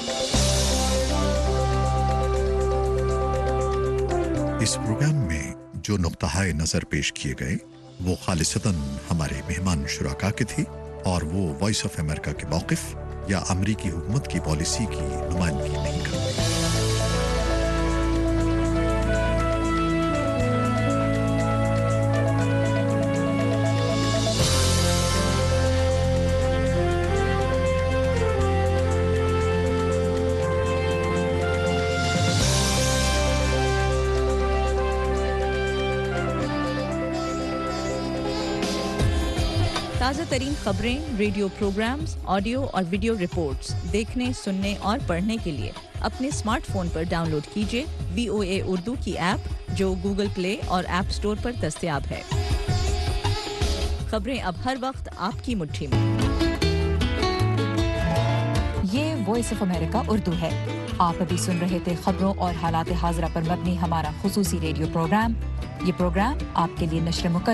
اس پروگرام میں جو نقطہ نظر پیش کیے گئے وہ خالصتاً ہمارے مہمان شرکا کے تھی اور وہ وائس آف امریکہ کے موقف یا امریکی حکومت کی پالیسی کی نمائندگی نہیں کرتے. تازہ ترین خبریں، ریڈیو پروگرامز، آڈیو اور ویڈیو رپورٹس دیکھنے، سننے اور پڑھنے کے لیے اپنے اسمارٹ فون پر ڈاؤن لوڈ کیجیے وی او اے اردو کی ایپ جو گوگل پلے اور ایپ سٹور پر دستیاب ہے. خبریں اب ہر وقت آپ کی مٹھی میں. یہ وائس آف امریکہ اردو ہے. آپ ابھی سن رہے تھے خبروں اور حالات حاضرہ پر مبنی ہمارا خصوصی ریڈیو پروگرام. یہ پروگرام آپ کے لیے نشر مقرر